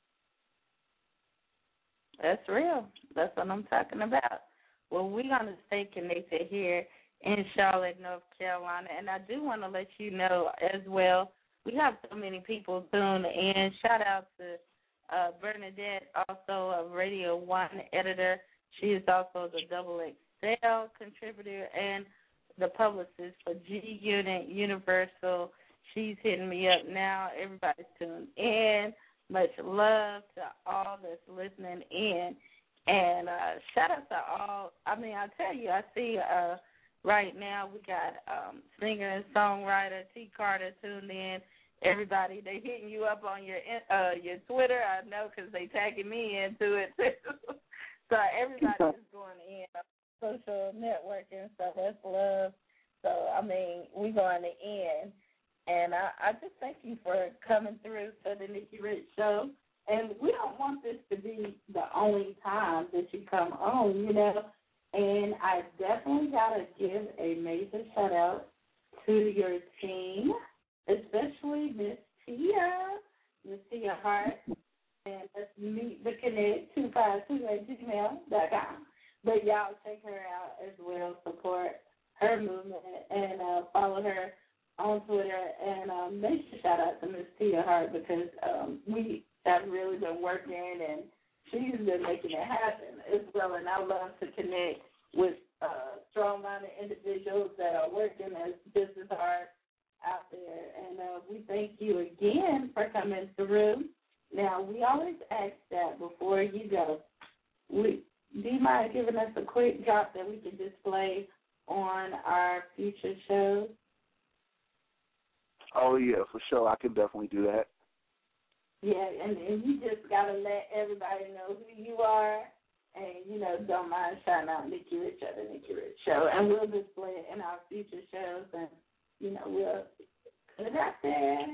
Speaker 8: That's real. That's what I'm talking about. Well, we're going to stay connected here in Charlotte, North Carolina. And I do want to let you know as well, we have so many people tuned in. Shout out to Bernadette, also a Radio 1 editor. She is also the Double XL contributor and the publicist for G Unit Universal. She's hitting me up now. Everybody's tuned in. Much love to all that's listening in. And shout out to all. I mean, I tell you, I see right now we got singer and songwriter T. Carter tuned in. Everybody, they hitting you up on your Twitter. I know because they tagging me into it too. So everybody is going in on social networking. So that's love. So I mean, we going to end. And I just thank you for coming through to the Nikki Rich Show. And we don't want this to be the only time that you come on, you know. And I definitely got to give a major shout-out to your team, especially Miss Tia Hart. And that's Meet the Connect 252@gmail.com. But y'all check her out as well, support her movement, and follow her on Twitter, and make sure shout out to Miss Tia Hart because we have really been working, and she's been making it happen as well. And I love to connect with strong-minded individuals that are working as business hard out there. And we thank you again for coming through. Now, we always ask that before you go. Do you mind giving us a quick drop that we can display on our future shows?
Speaker 13: Oh, yeah, for sure. I can definitely do that.
Speaker 8: Yeah, and you just got to let everybody know who you are and, you know, don't mind shouting out Nikki Rich at the Nikki Rich Show. And we'll display it in our future shows and, you know, we'll put it out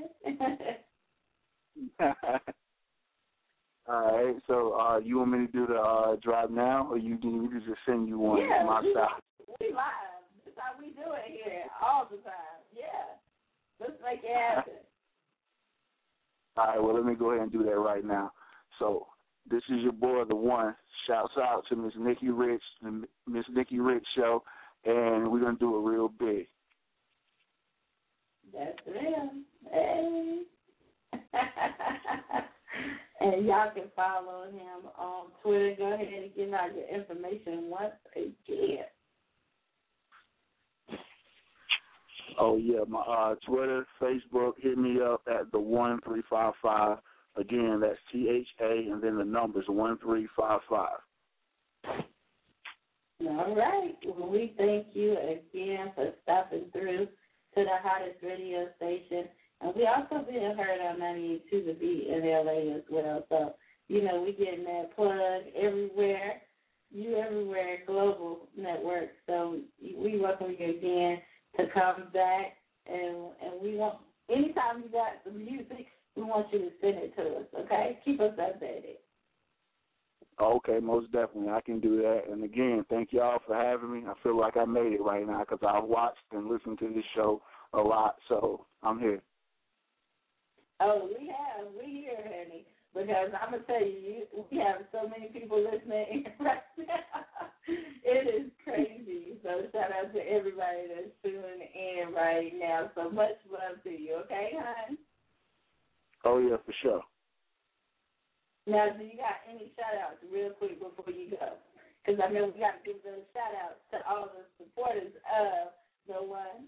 Speaker 8: there.
Speaker 13: All right, so you want me to do the drive now, or you need me to just send you one
Speaker 8: yeah,
Speaker 13: myself?
Speaker 8: We live. That's how we do it here all the time. Yeah. Let's make it happen.
Speaker 13: All right, well, let me go ahead and do that right now. So this is your boy, The One. Shouts out to Miss Nikki Rich, the Miss Nikki Rich Show, and we're going to do it real big.
Speaker 8: That's real. Hey. And y'all can follow him on Twitter. Go ahead and give out your information once again.
Speaker 13: Oh, yeah, my Twitter, Facebook, hit me up at the1355. Again, that's THA and then the numbers, 1355.
Speaker 8: All right. Well, we thank you again for stopping through to the hottest radio station. And we also being heard on 98.2 The Beat in LA as well. So, you know, we getting that plug everywhere. You Everywhere Global Network. So we welcome you again to come back, and we want, anytime you got some music, we want you to send it to us, okay? Keep us updated.
Speaker 13: Okay, most definitely. I can do that. And, again, thank y'all for having me. I feel like I made it right now because I've watched and listened to this show a lot, so I'm here.
Speaker 8: Oh, we have. We here, honey. Because I'm going to tell you, we have so many people listening right now. It is crazy. So shout out to everybody that's tuning in right now. So much love to you, okay, hon?
Speaker 13: Oh, yeah, for sure.
Speaker 8: Now, do you got any shout-outs real quick before you go? Because I know we got to give those shout-outs to all the supporters of the one.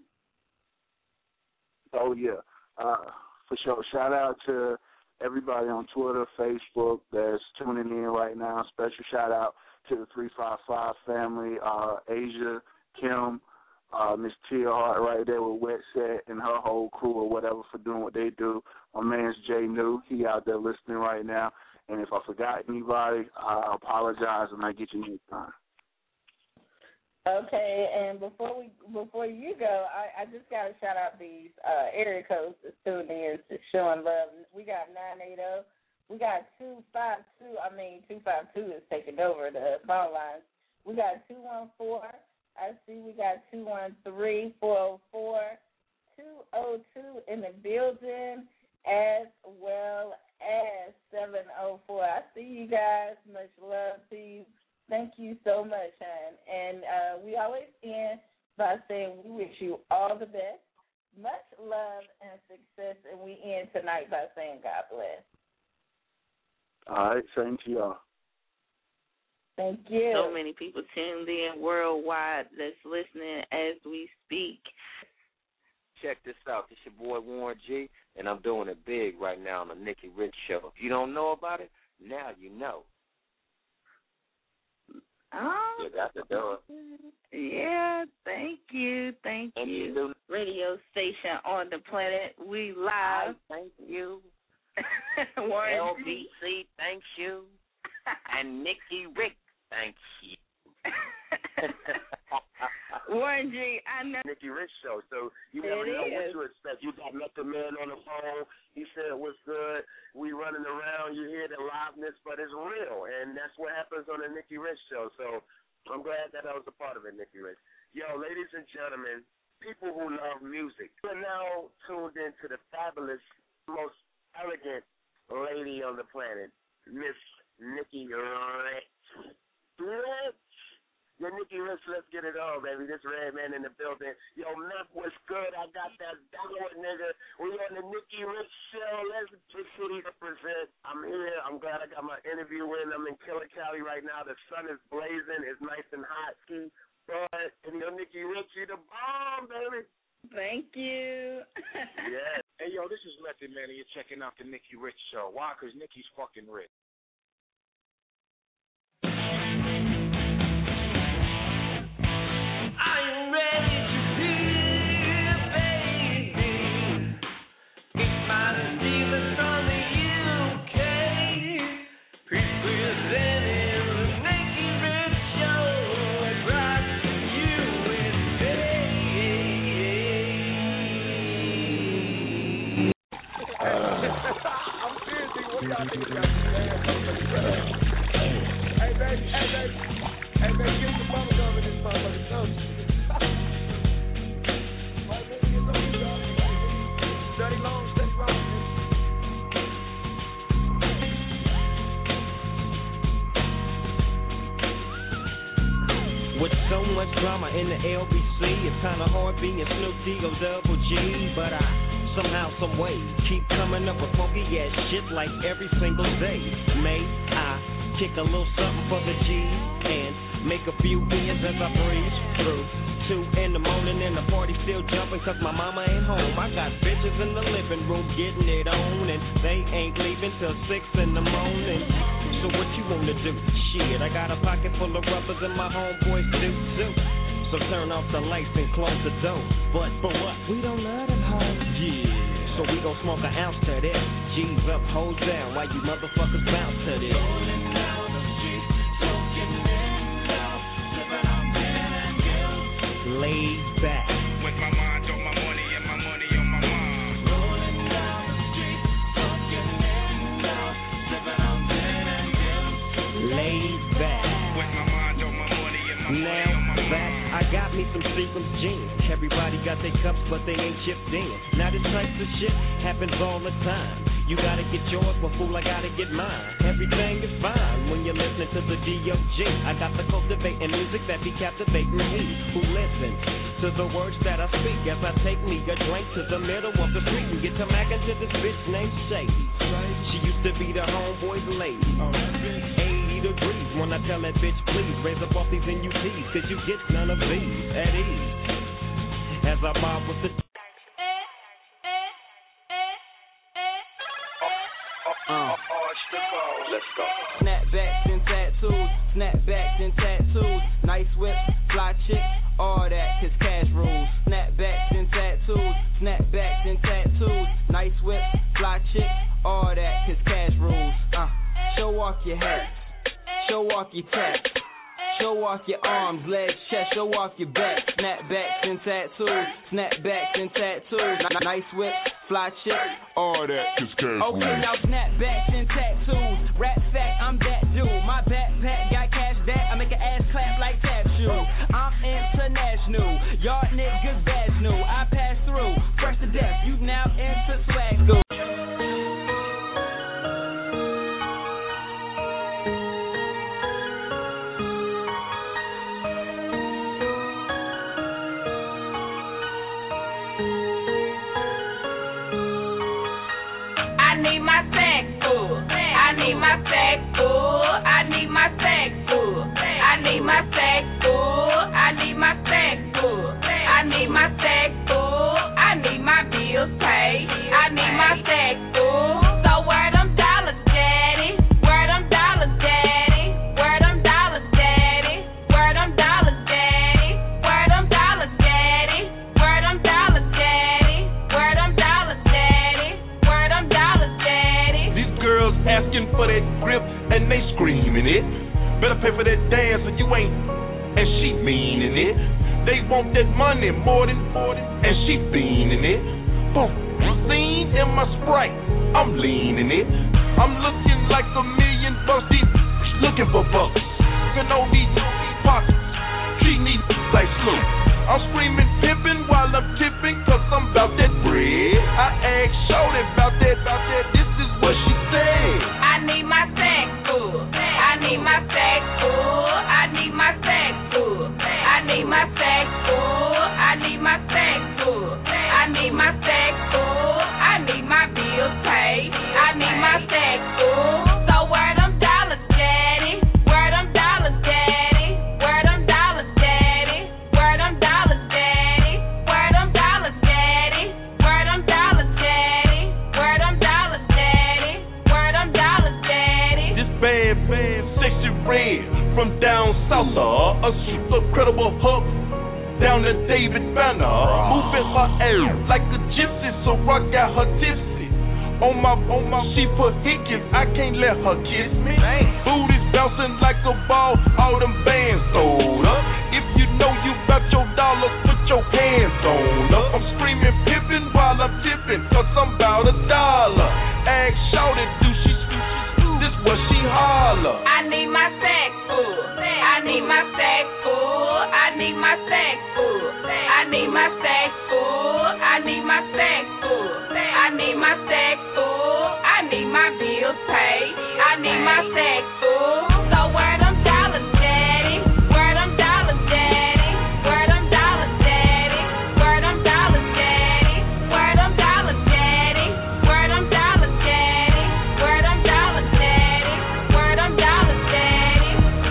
Speaker 13: Oh, yeah. For sure. Shout-out to everybody on Twitter, Facebook that's tuning in right now. Special shout-out to the 355 family, Asia, Kim, Miss Tia Hart right there with Wet Set and her whole crew or whatever for doing what they do. My man's Jay New. He out there listening right now. And if I forgot anybody, I apologize and I get you next time.
Speaker 8: Okay, and before you go, I just got to shout out these area codes that's tuned in, showing love. We got 980. We got 252. 252 is taking over the phone lines. We got 214. I see we got 213, 404, 202 in the building, as well as 704. I see you guys. Much love to you. Thank you so much, hon. And we always end by saying we wish you all the best, much love and success, and we end tonight by saying God bless.
Speaker 13: All right, same to y'all.
Speaker 8: Thank you.
Speaker 15: So many people tuned in worldwide that's listening as we speak.
Speaker 16: Check this out. It's your boy Warren G, and I'm doing it big right now on the Nikki Rich Show. If you don't know about it, now you know.
Speaker 15: Oh,
Speaker 16: you got to do it.
Speaker 15: Yeah, thank you. Thank you. Radio station on the planet. We live.
Speaker 16: Thank you.
Speaker 15: Warren
Speaker 16: LBC, thank you. And Nikki Rick, thank you.
Speaker 15: Warren G, I know.
Speaker 17: Nikki Rich Show, so you never know what to expect. You got Method Man on the phone. He said, what's good? We running around. You hear the liveness, but it's real, and that's what happens on the Nikki Rich Show. So I'm glad that I was a part of it, Nikki Rich. Yo, ladies and gentlemen, people who love music, we're now tuned into the fabulous, most elegant lady on the planet, Miss Nikki Rich. Yo, Nikki Rich, let's get it on, baby. This Red Man in the building. Yo, Meth, what's good? I got that dollar, nigga. We on the Nikki Rich Show. Let's get city represent. I'm here. I'm glad I got my interview in. I'm in Killer Cali right now. The sun is blazing. It's nice and hot. But, yo, Nikki Rich, you the bomb, baby.
Speaker 15: Thank you.
Speaker 17: Yeah.
Speaker 18: Hey, yo, this is Method Man, and you're checking out the Nikki Rich Show. Why? Because Nikki's fucking rich.
Speaker 19: I'm ready to live, baby. It's my Steven from the UK. Presenting the Nikki Rich Show across the USA.
Speaker 11: I'm serious, what y'all think about this? Hey, baby, get the bubble gum in this motherfucker, don't you? Steady long, steady long.
Speaker 7: With so much drama in the LBC, it's kinda hard being Snoop D-O Double G, but I somehow, some way keep coming up with funky ass shit like every single day. May I kick a little something for the G and make a few ends as I breeze through 2 in the morning and the party still jumping cause my mama ain't home. I got bitches in the living room getting it on and they ain't leaving till 6 in the morning. So what you wanna do? Shit, I got a pocket full of rubbers and my homeboys do too. So turn off the lights and close the door. But for what? We don't love them hoes. Yeah. So we gon' smoke an ounce to this. G's up, hoes down, while you motherfuckers bounce to this.
Speaker 19: Rolling down the street, smoking in down, sipping on gin and gills.
Speaker 7: Laid back.
Speaker 18: With my mind on my money and my money on my mind.
Speaker 19: Rolling down the street, smoking in down, sipping on gin and gills.
Speaker 7: Laid back.
Speaker 18: With my mind on my money and my money
Speaker 7: now,
Speaker 18: on my
Speaker 7: That I got me some Seagram's jeans. Everybody got their cups, but they ain't chipped in. Now this type of shit happens all the time. You gotta get yours, but fool, I gotta get mine. Everything is fine when you're listening to the D.O.G. I got the cultivating music that be captivating he who listens to the words that I speak as I take me a drink to the middle of the street and get to mackin' to this bitch named Shady. She used to be the homeboy's lady. 80 degrees when I tell that bitch, please raise up off these NUTs, cause you get none of these at ease. As I mob with the
Speaker 20: let's go. Snapbacks and tattoos, snapbacks and tattoos, nice whip, fly chick, all that, cause cash rules. Snapbacks and tattoos, snapbacks and tattoos, nice whip, fly chick, all that, cause cash rules. Show off your hats, show off your tats. Show off your arms, legs, chest, show off your back. Snapbacks and tattoos, snapbacks and tattoos. Nice whip, fly chick, all that is cash. Okay, now snapbacks and tattoos. Rap fact, I'm that dude. My backpack got cash that I make an ass clap like tap shoe. I'm international, y'all niggas bad new. I pass through, fresh to death. You now into swag school.
Speaker 15: I need my sack full. I need my sack full. I need my sack full. I need my sack full. I need my sack full. I need my sack full. I need my bills paid. I need my sack full. So where them dollars, daddy? Where them dollars, daddy? Where them dollars, daddy? Where them dollars, daddy? Where them dollars, daddy? Where them dollars, daddy? Where them dollars, daddy? Where them dollars, daddy?
Speaker 21: These girls asking for that grip and they screaming it. Better pay for that dance or you ain't, and she meaning it. They want that money more than, and she fiending it. Boom, lean in my Sprite, I'm leaning it. I'm looking like $1 million, these looking for bucks. Even on these pockets, treat me like Snoop. I'm screaming pimpin' while I'm tipping, cause I'm about that bread. I asked Shorty about that, this is what she said.
Speaker 15: I need my sack full. I need my sack full. I need my sack full. I need my sack full. I need my sack full. I need my sack full. I need my bills paid. I need my sack full. So where them dollars, daddy? Where them dollars, daddy? Where them dollars, daddy? Where them dollars, daddy? Where them dollars, daddy? Where them dollars, daddy? Where them dollars, daddy? Where them dollars, daddy?
Speaker 21: This bad, sexy red from down south, a super credible hook down to David Banner, moving her ass like a gypsy, so I got her tipsy. On my, she put Hickens, I can't let her kiss me. Booty's bouncing like a ball, all them bands throwed up. If you know you got your dollar, put your hands on up. I'm screaming pimpin' while I'm tipping, cause I'm about $1. Ask Shorty, do she this what she holler?
Speaker 15: I need my sack full. I need my sack full. I need my sack full. I need my sack full. I need my sack full. I need my sack full. I need my bills paid. I need my sack full. So where them dollars, daddy? Where them dollars, daddy? Where them dollars, daddy? Where them dollars, daddy? Where them dollars, daddy? Where them dollars, daddy? Where them dollars, daddy? Where them dollars, daddy?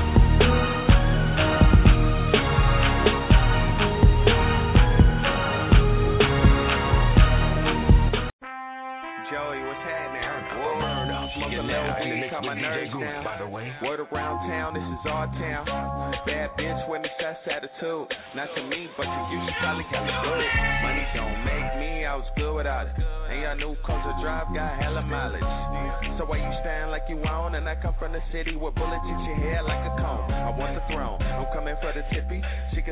Speaker 22: Joey, what's happening? Word up, smoking little weed, cut my nerves down. Word around town, this is our town. Bad bitch with a sus attitude. Not to me, but to you, she probably got the good. Money don't make me, I was good without it. And y'all knew cause the drive got hella mileage. So why you stand like you own? And I come from the city where bullets hit your hair like a comb. I want the throne, I'm coming for the tippy. She can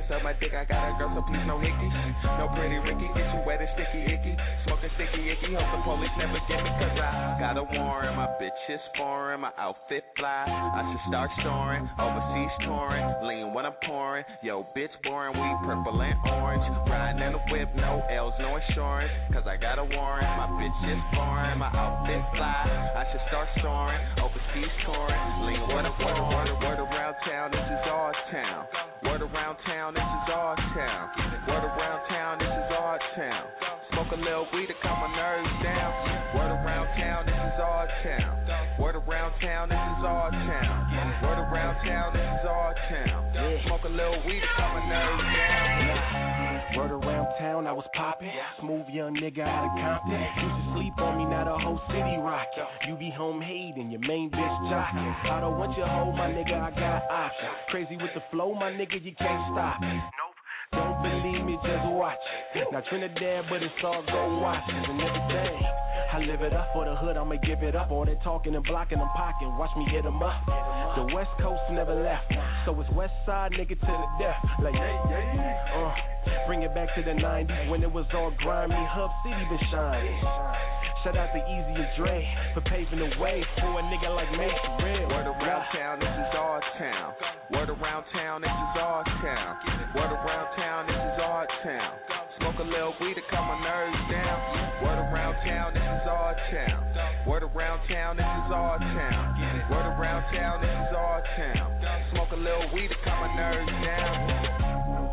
Speaker 22: suck my dick, I got a girl, so please no hickeys. No pretty Ricky, get you wet and sticky icky. Smoking sticky icky, hope the police never get me, cause I got a warrant. My bitch is foreign, my outfit fly. I should start storing, overseas touring. Lean when I'm pouring, yo bitch boring, we purple and orange. Riding in a whip, no L's, no insurance, cause I got a warrant. My bitch is foreign, my outfit fly. I should start storing, overseas touring. Lean when I'm word around town, this is our town. Word around town, this is our town. Word around town, this is our town. Smoke a little weed to calm my nerves down. Word around town, this is our town. Word around town, this is our town. Word around town, this is our town. Smoke a little weed to calm my nerves down.
Speaker 2: Word around town, I was poppin'. Smooth young nigga out of Compton. Used to sleep on me, now the whole city rockin'. You be home hating, your main bitch jockin'. I don't want your hoe, my nigga, I got options. Crazy with the flow, my nigga, you can't stop it. Don't believe me, just watch it. Now Trinidad, but it's all go watches and everything. I live it up for the hood, I'ma give it up. All that talking and blocking and pocking, watch me hit 'em up. The West Coast never left, so it's West Side nigga to the death. Like, bring it back to the 90s when it was all grimy. Hub City been shining. Shout out to Easy and Dre for paving the way for a nigga like me, for real.
Speaker 22: Word around town, this is our town. Word around town, this is our town. Word around town, this is our town. Smoke a little weed to calm my nerves down. Word around town, this is our town. Word around town, this is our town. Word around town, this is our town. Smoke a little weed to calm my nerves down.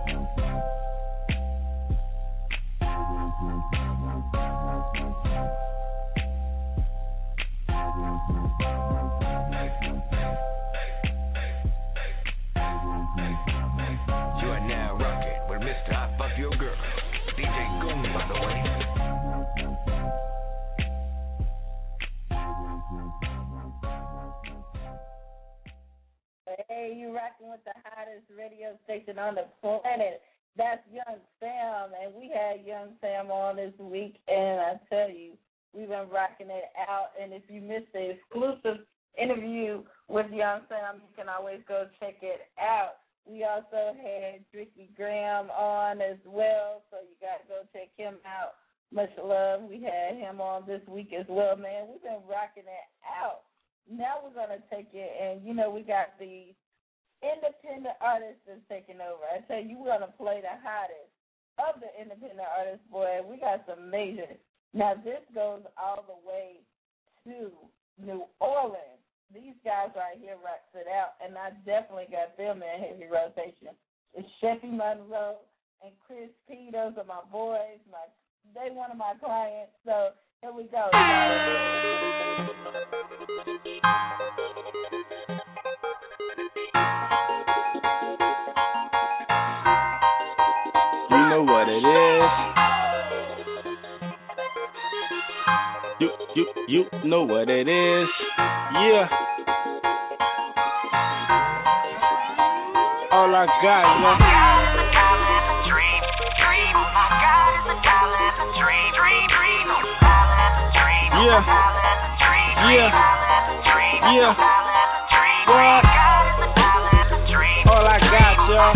Speaker 3: You are now rocking with Mr. I Fuck Your Girl, DJ Goon, by the way.
Speaker 8: Hey, you rocking with the hottest radio station on the planet. That's Young Sam, and we had Young Sam on this week, and I tell you, we've been rocking it out. And if you missed the exclusive interview with Young Sam, you can always go check it out. We also had Ricky Graham on as well, so you got to go check him out. Much love. We had him on this week as well, man. We've been rocking it out. Now we're going to take it, and, you know, we got the independent artists that's taking over. I tell you, we're going to play the hottest of the independent artists, boy. We got some major. Now, this goes all the way to New Orleans. These guys right here rocks it out, and I definitely got them in heavy rotation. It's Sheffy Monroe and Chris P. Those are my boys. They one of my clients, so here we go.
Speaker 2: You know what it is. You know what it is. Yeah. All I got, man. Yeah. What? All I got, y'all.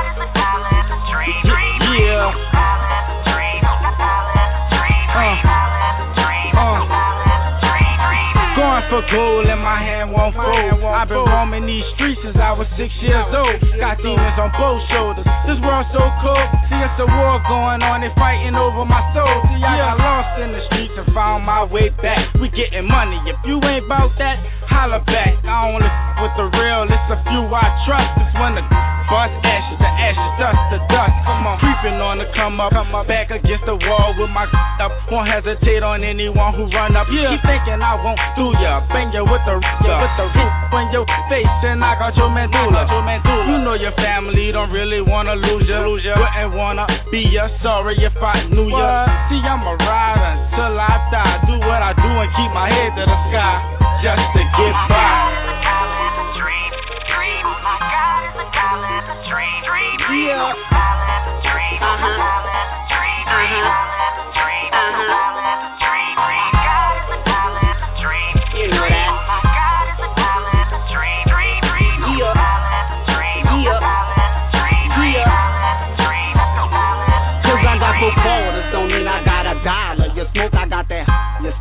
Speaker 2: Yeah. Going for gold and my hand won't fold. I've been roaming these streets since I was 6 years old. Got demons on both shoulders. This world's so cold. See, it's a war going on. They fighting over my soul. See, I got lost in the streets and found my way back. We getting money. If you ain't about that, holler back. I only with the real. It's a few I trust. It's when the bust ashes to ashes, dust to dust. Come on, creeping on the come up back against the wall with my up. Won't hesitate on anyone who run up. Keep thinking I won't do ya. Bang ya with the hoop in your face, and I got your medulla. You know your family don't really wanna lose ya. Wouldn't wanna be ya. Sorry if I knew ya. See, I'm a rider until I die. Do what I do and keep my head to the sky just to get by. Yeah.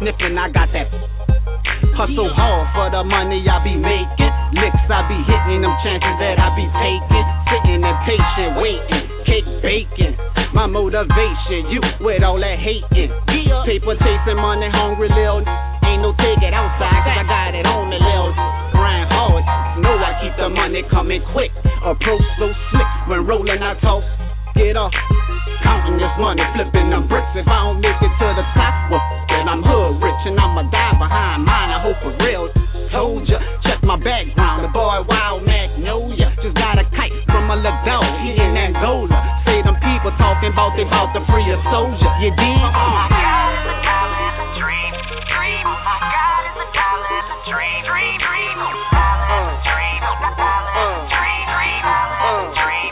Speaker 4: sniffing, I got that. Hustle hard for the money I be making. Licks I be hitting, them chances that I be taking. Sitting impatient, waiting, cake baking. My motivation, you with all that hating. Paper chasing, money hungry, lil. Ain't no take it outside, cause I got it on me, lil. Grind hard, know I keep the money coming quick. Approach so slick, when rolling I talk. Get off, counting this money, flipping them bricks. If I don't make it to the top, well, then I'm hood rich and I'ma die behind mine. I hope for real. Told ya, check my background. The boy Wild Magnolia just got a kite from a little dog. He in Angola. Say them people talking about they bout to free a soldier. You dig? Oh my God, it's a dollar, it's a dream, dream. Oh my God, it's a dollar, it's a dream, dream, dream. Oh my God, it's a dream, oh my God, it's a dream, dream, dream,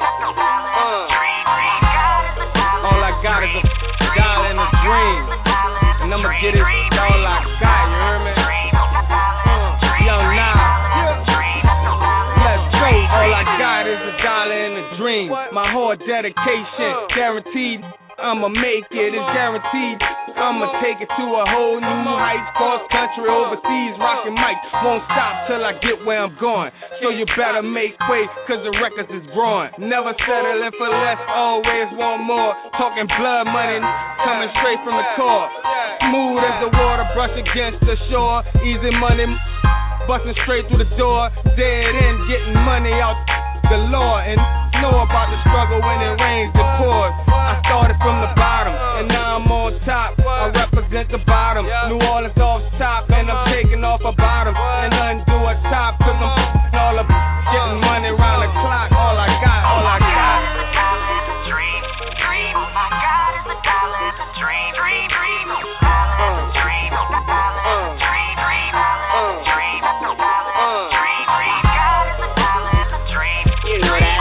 Speaker 4: dream.
Speaker 2: All I got is a dollar and a dream, and I'ma get it all I got. You heard me? Young Nas, let's go. All I got is a dollar and a dream. My whole dedication, guaranteed. I'ma make it, it's guaranteed. I'ma take it to a whole new heights, cross country, overseas, rockin' mic. Won't stop till I get where I'm going. So you better make way, cause the records is growing. Never settling for less, always want more. Talking blood money, coming straight from the core. Smooth as the water, brush against the shore. Easy money, busting straight through the door. Dead end, getting money out the law. And know about the struggle when it rains and pours. I started from the bottom, and now I'm on top. I represent the bottom. New Orleans off top, and I'm taking off a bottom. And undo a top, cause I'm all up getting money round the clock. All I got, all I got. It's a dream, dream. Oh my God, it's a dollar, it's a dream, dream, dream. It's a dream, oh my God, it's a dream, dream, dream, dream, dream. God, it's a dollar, it's a dream. You know that.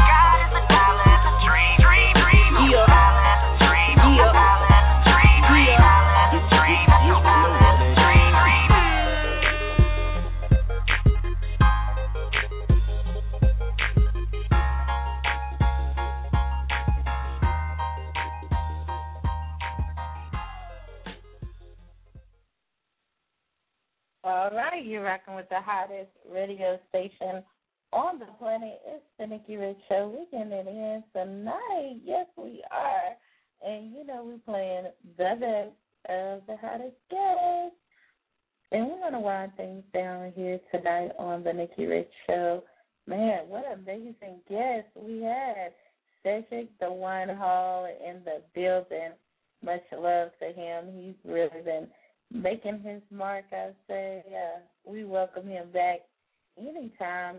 Speaker 8: All right, you're rocking with the hottest radio station on the planet. It's the Nikki Rich Show. We're getting it in tonight. Yes, we are. And, you know, we're playing the best of the hottest guests. And we're going to wind things down here tonight on the Nikki Rich Show. Man, what an amazing guest we had. Cedric the Wine Hall in the building. Much love to him. He's really been making his mark, I say. We welcome him back anytime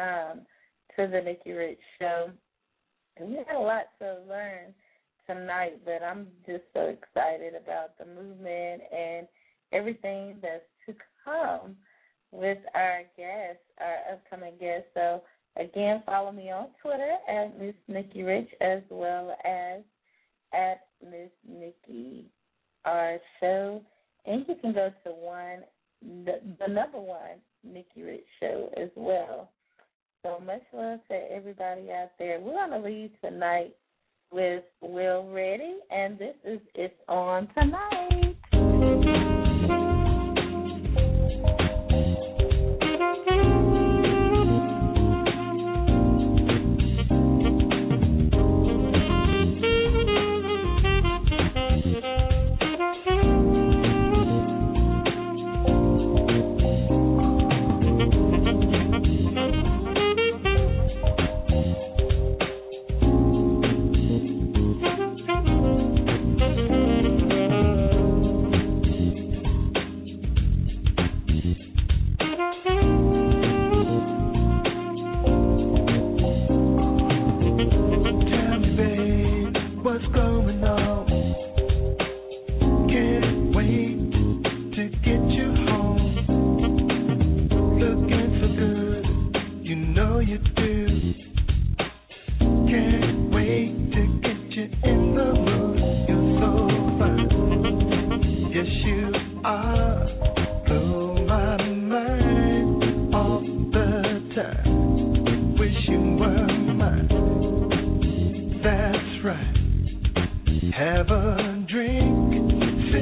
Speaker 8: to the Nikki Rich Show. And we had a lot to learn tonight, but I'm just so excited about the movement and everything that's to come with our guests, our upcoming guests. So, again, follow me on Twitter at Miss Nikki Rich as well as at Miss Nikki R Show. And you can go to the number one Nikki Rich Show as well. So much love to everybody out there. We're going to leave tonight with Will Ready, and this is It's On Tonight.
Speaker 19: Have a drink,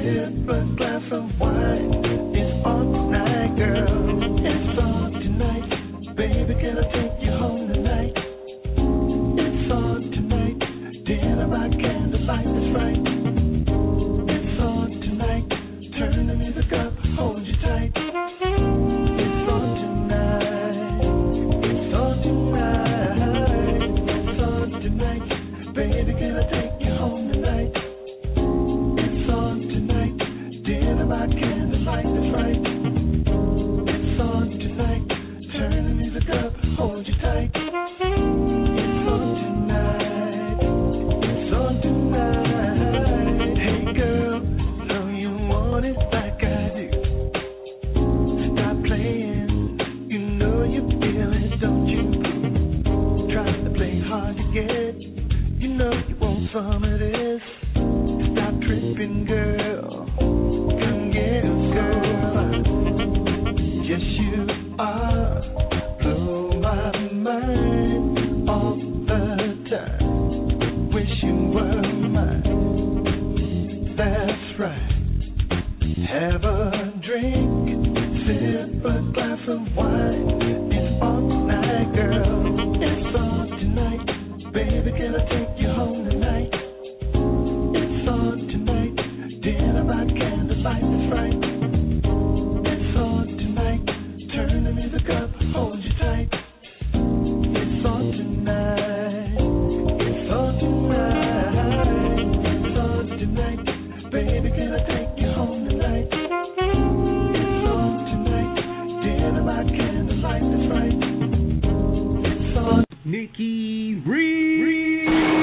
Speaker 19: Sip a glass of wine. It's on tonight, girl. It's on tonight. Baby, can I take you home tonight? It's on tonight. Dinner by candlelight, that's right. It's on tonight. Turn the music up, hold you tight. It's on tonight. It's on tonight. It's on tonight. Baby, can I take you home tonight? It's on tonight. Dinner by candlelight, that's right. It's on tonight. Turn the music up, hold you tight. It's on tonight. It's on tonight. Hey girl, so you want it like I do. Stop playing, you know you feel it, don't you? Trying to play hard to get, you know you want some of this. Stop tripping, girl. Come get us, girl. Yes, you are. Blow my mind all the time. Wish you were mine. That's right. Have a drink. Sip a glass of wine. It's on tonight, girl. It's on tonight. Baby, can I take you home tonight? It's on tonight. Dinner by candlelight, that's right. It's on tonight. Turn the music up, hold you tight. It's on tonight. It's on tonight. It's on tonight. Baby, can I take you home tonight? It's on tonight. Dinner by candlelight, that's right. It's on
Speaker 1: Nikki Reed.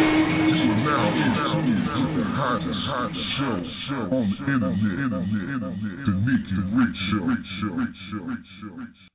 Speaker 6: The hottest show on the internet, the Nikki Rich Show.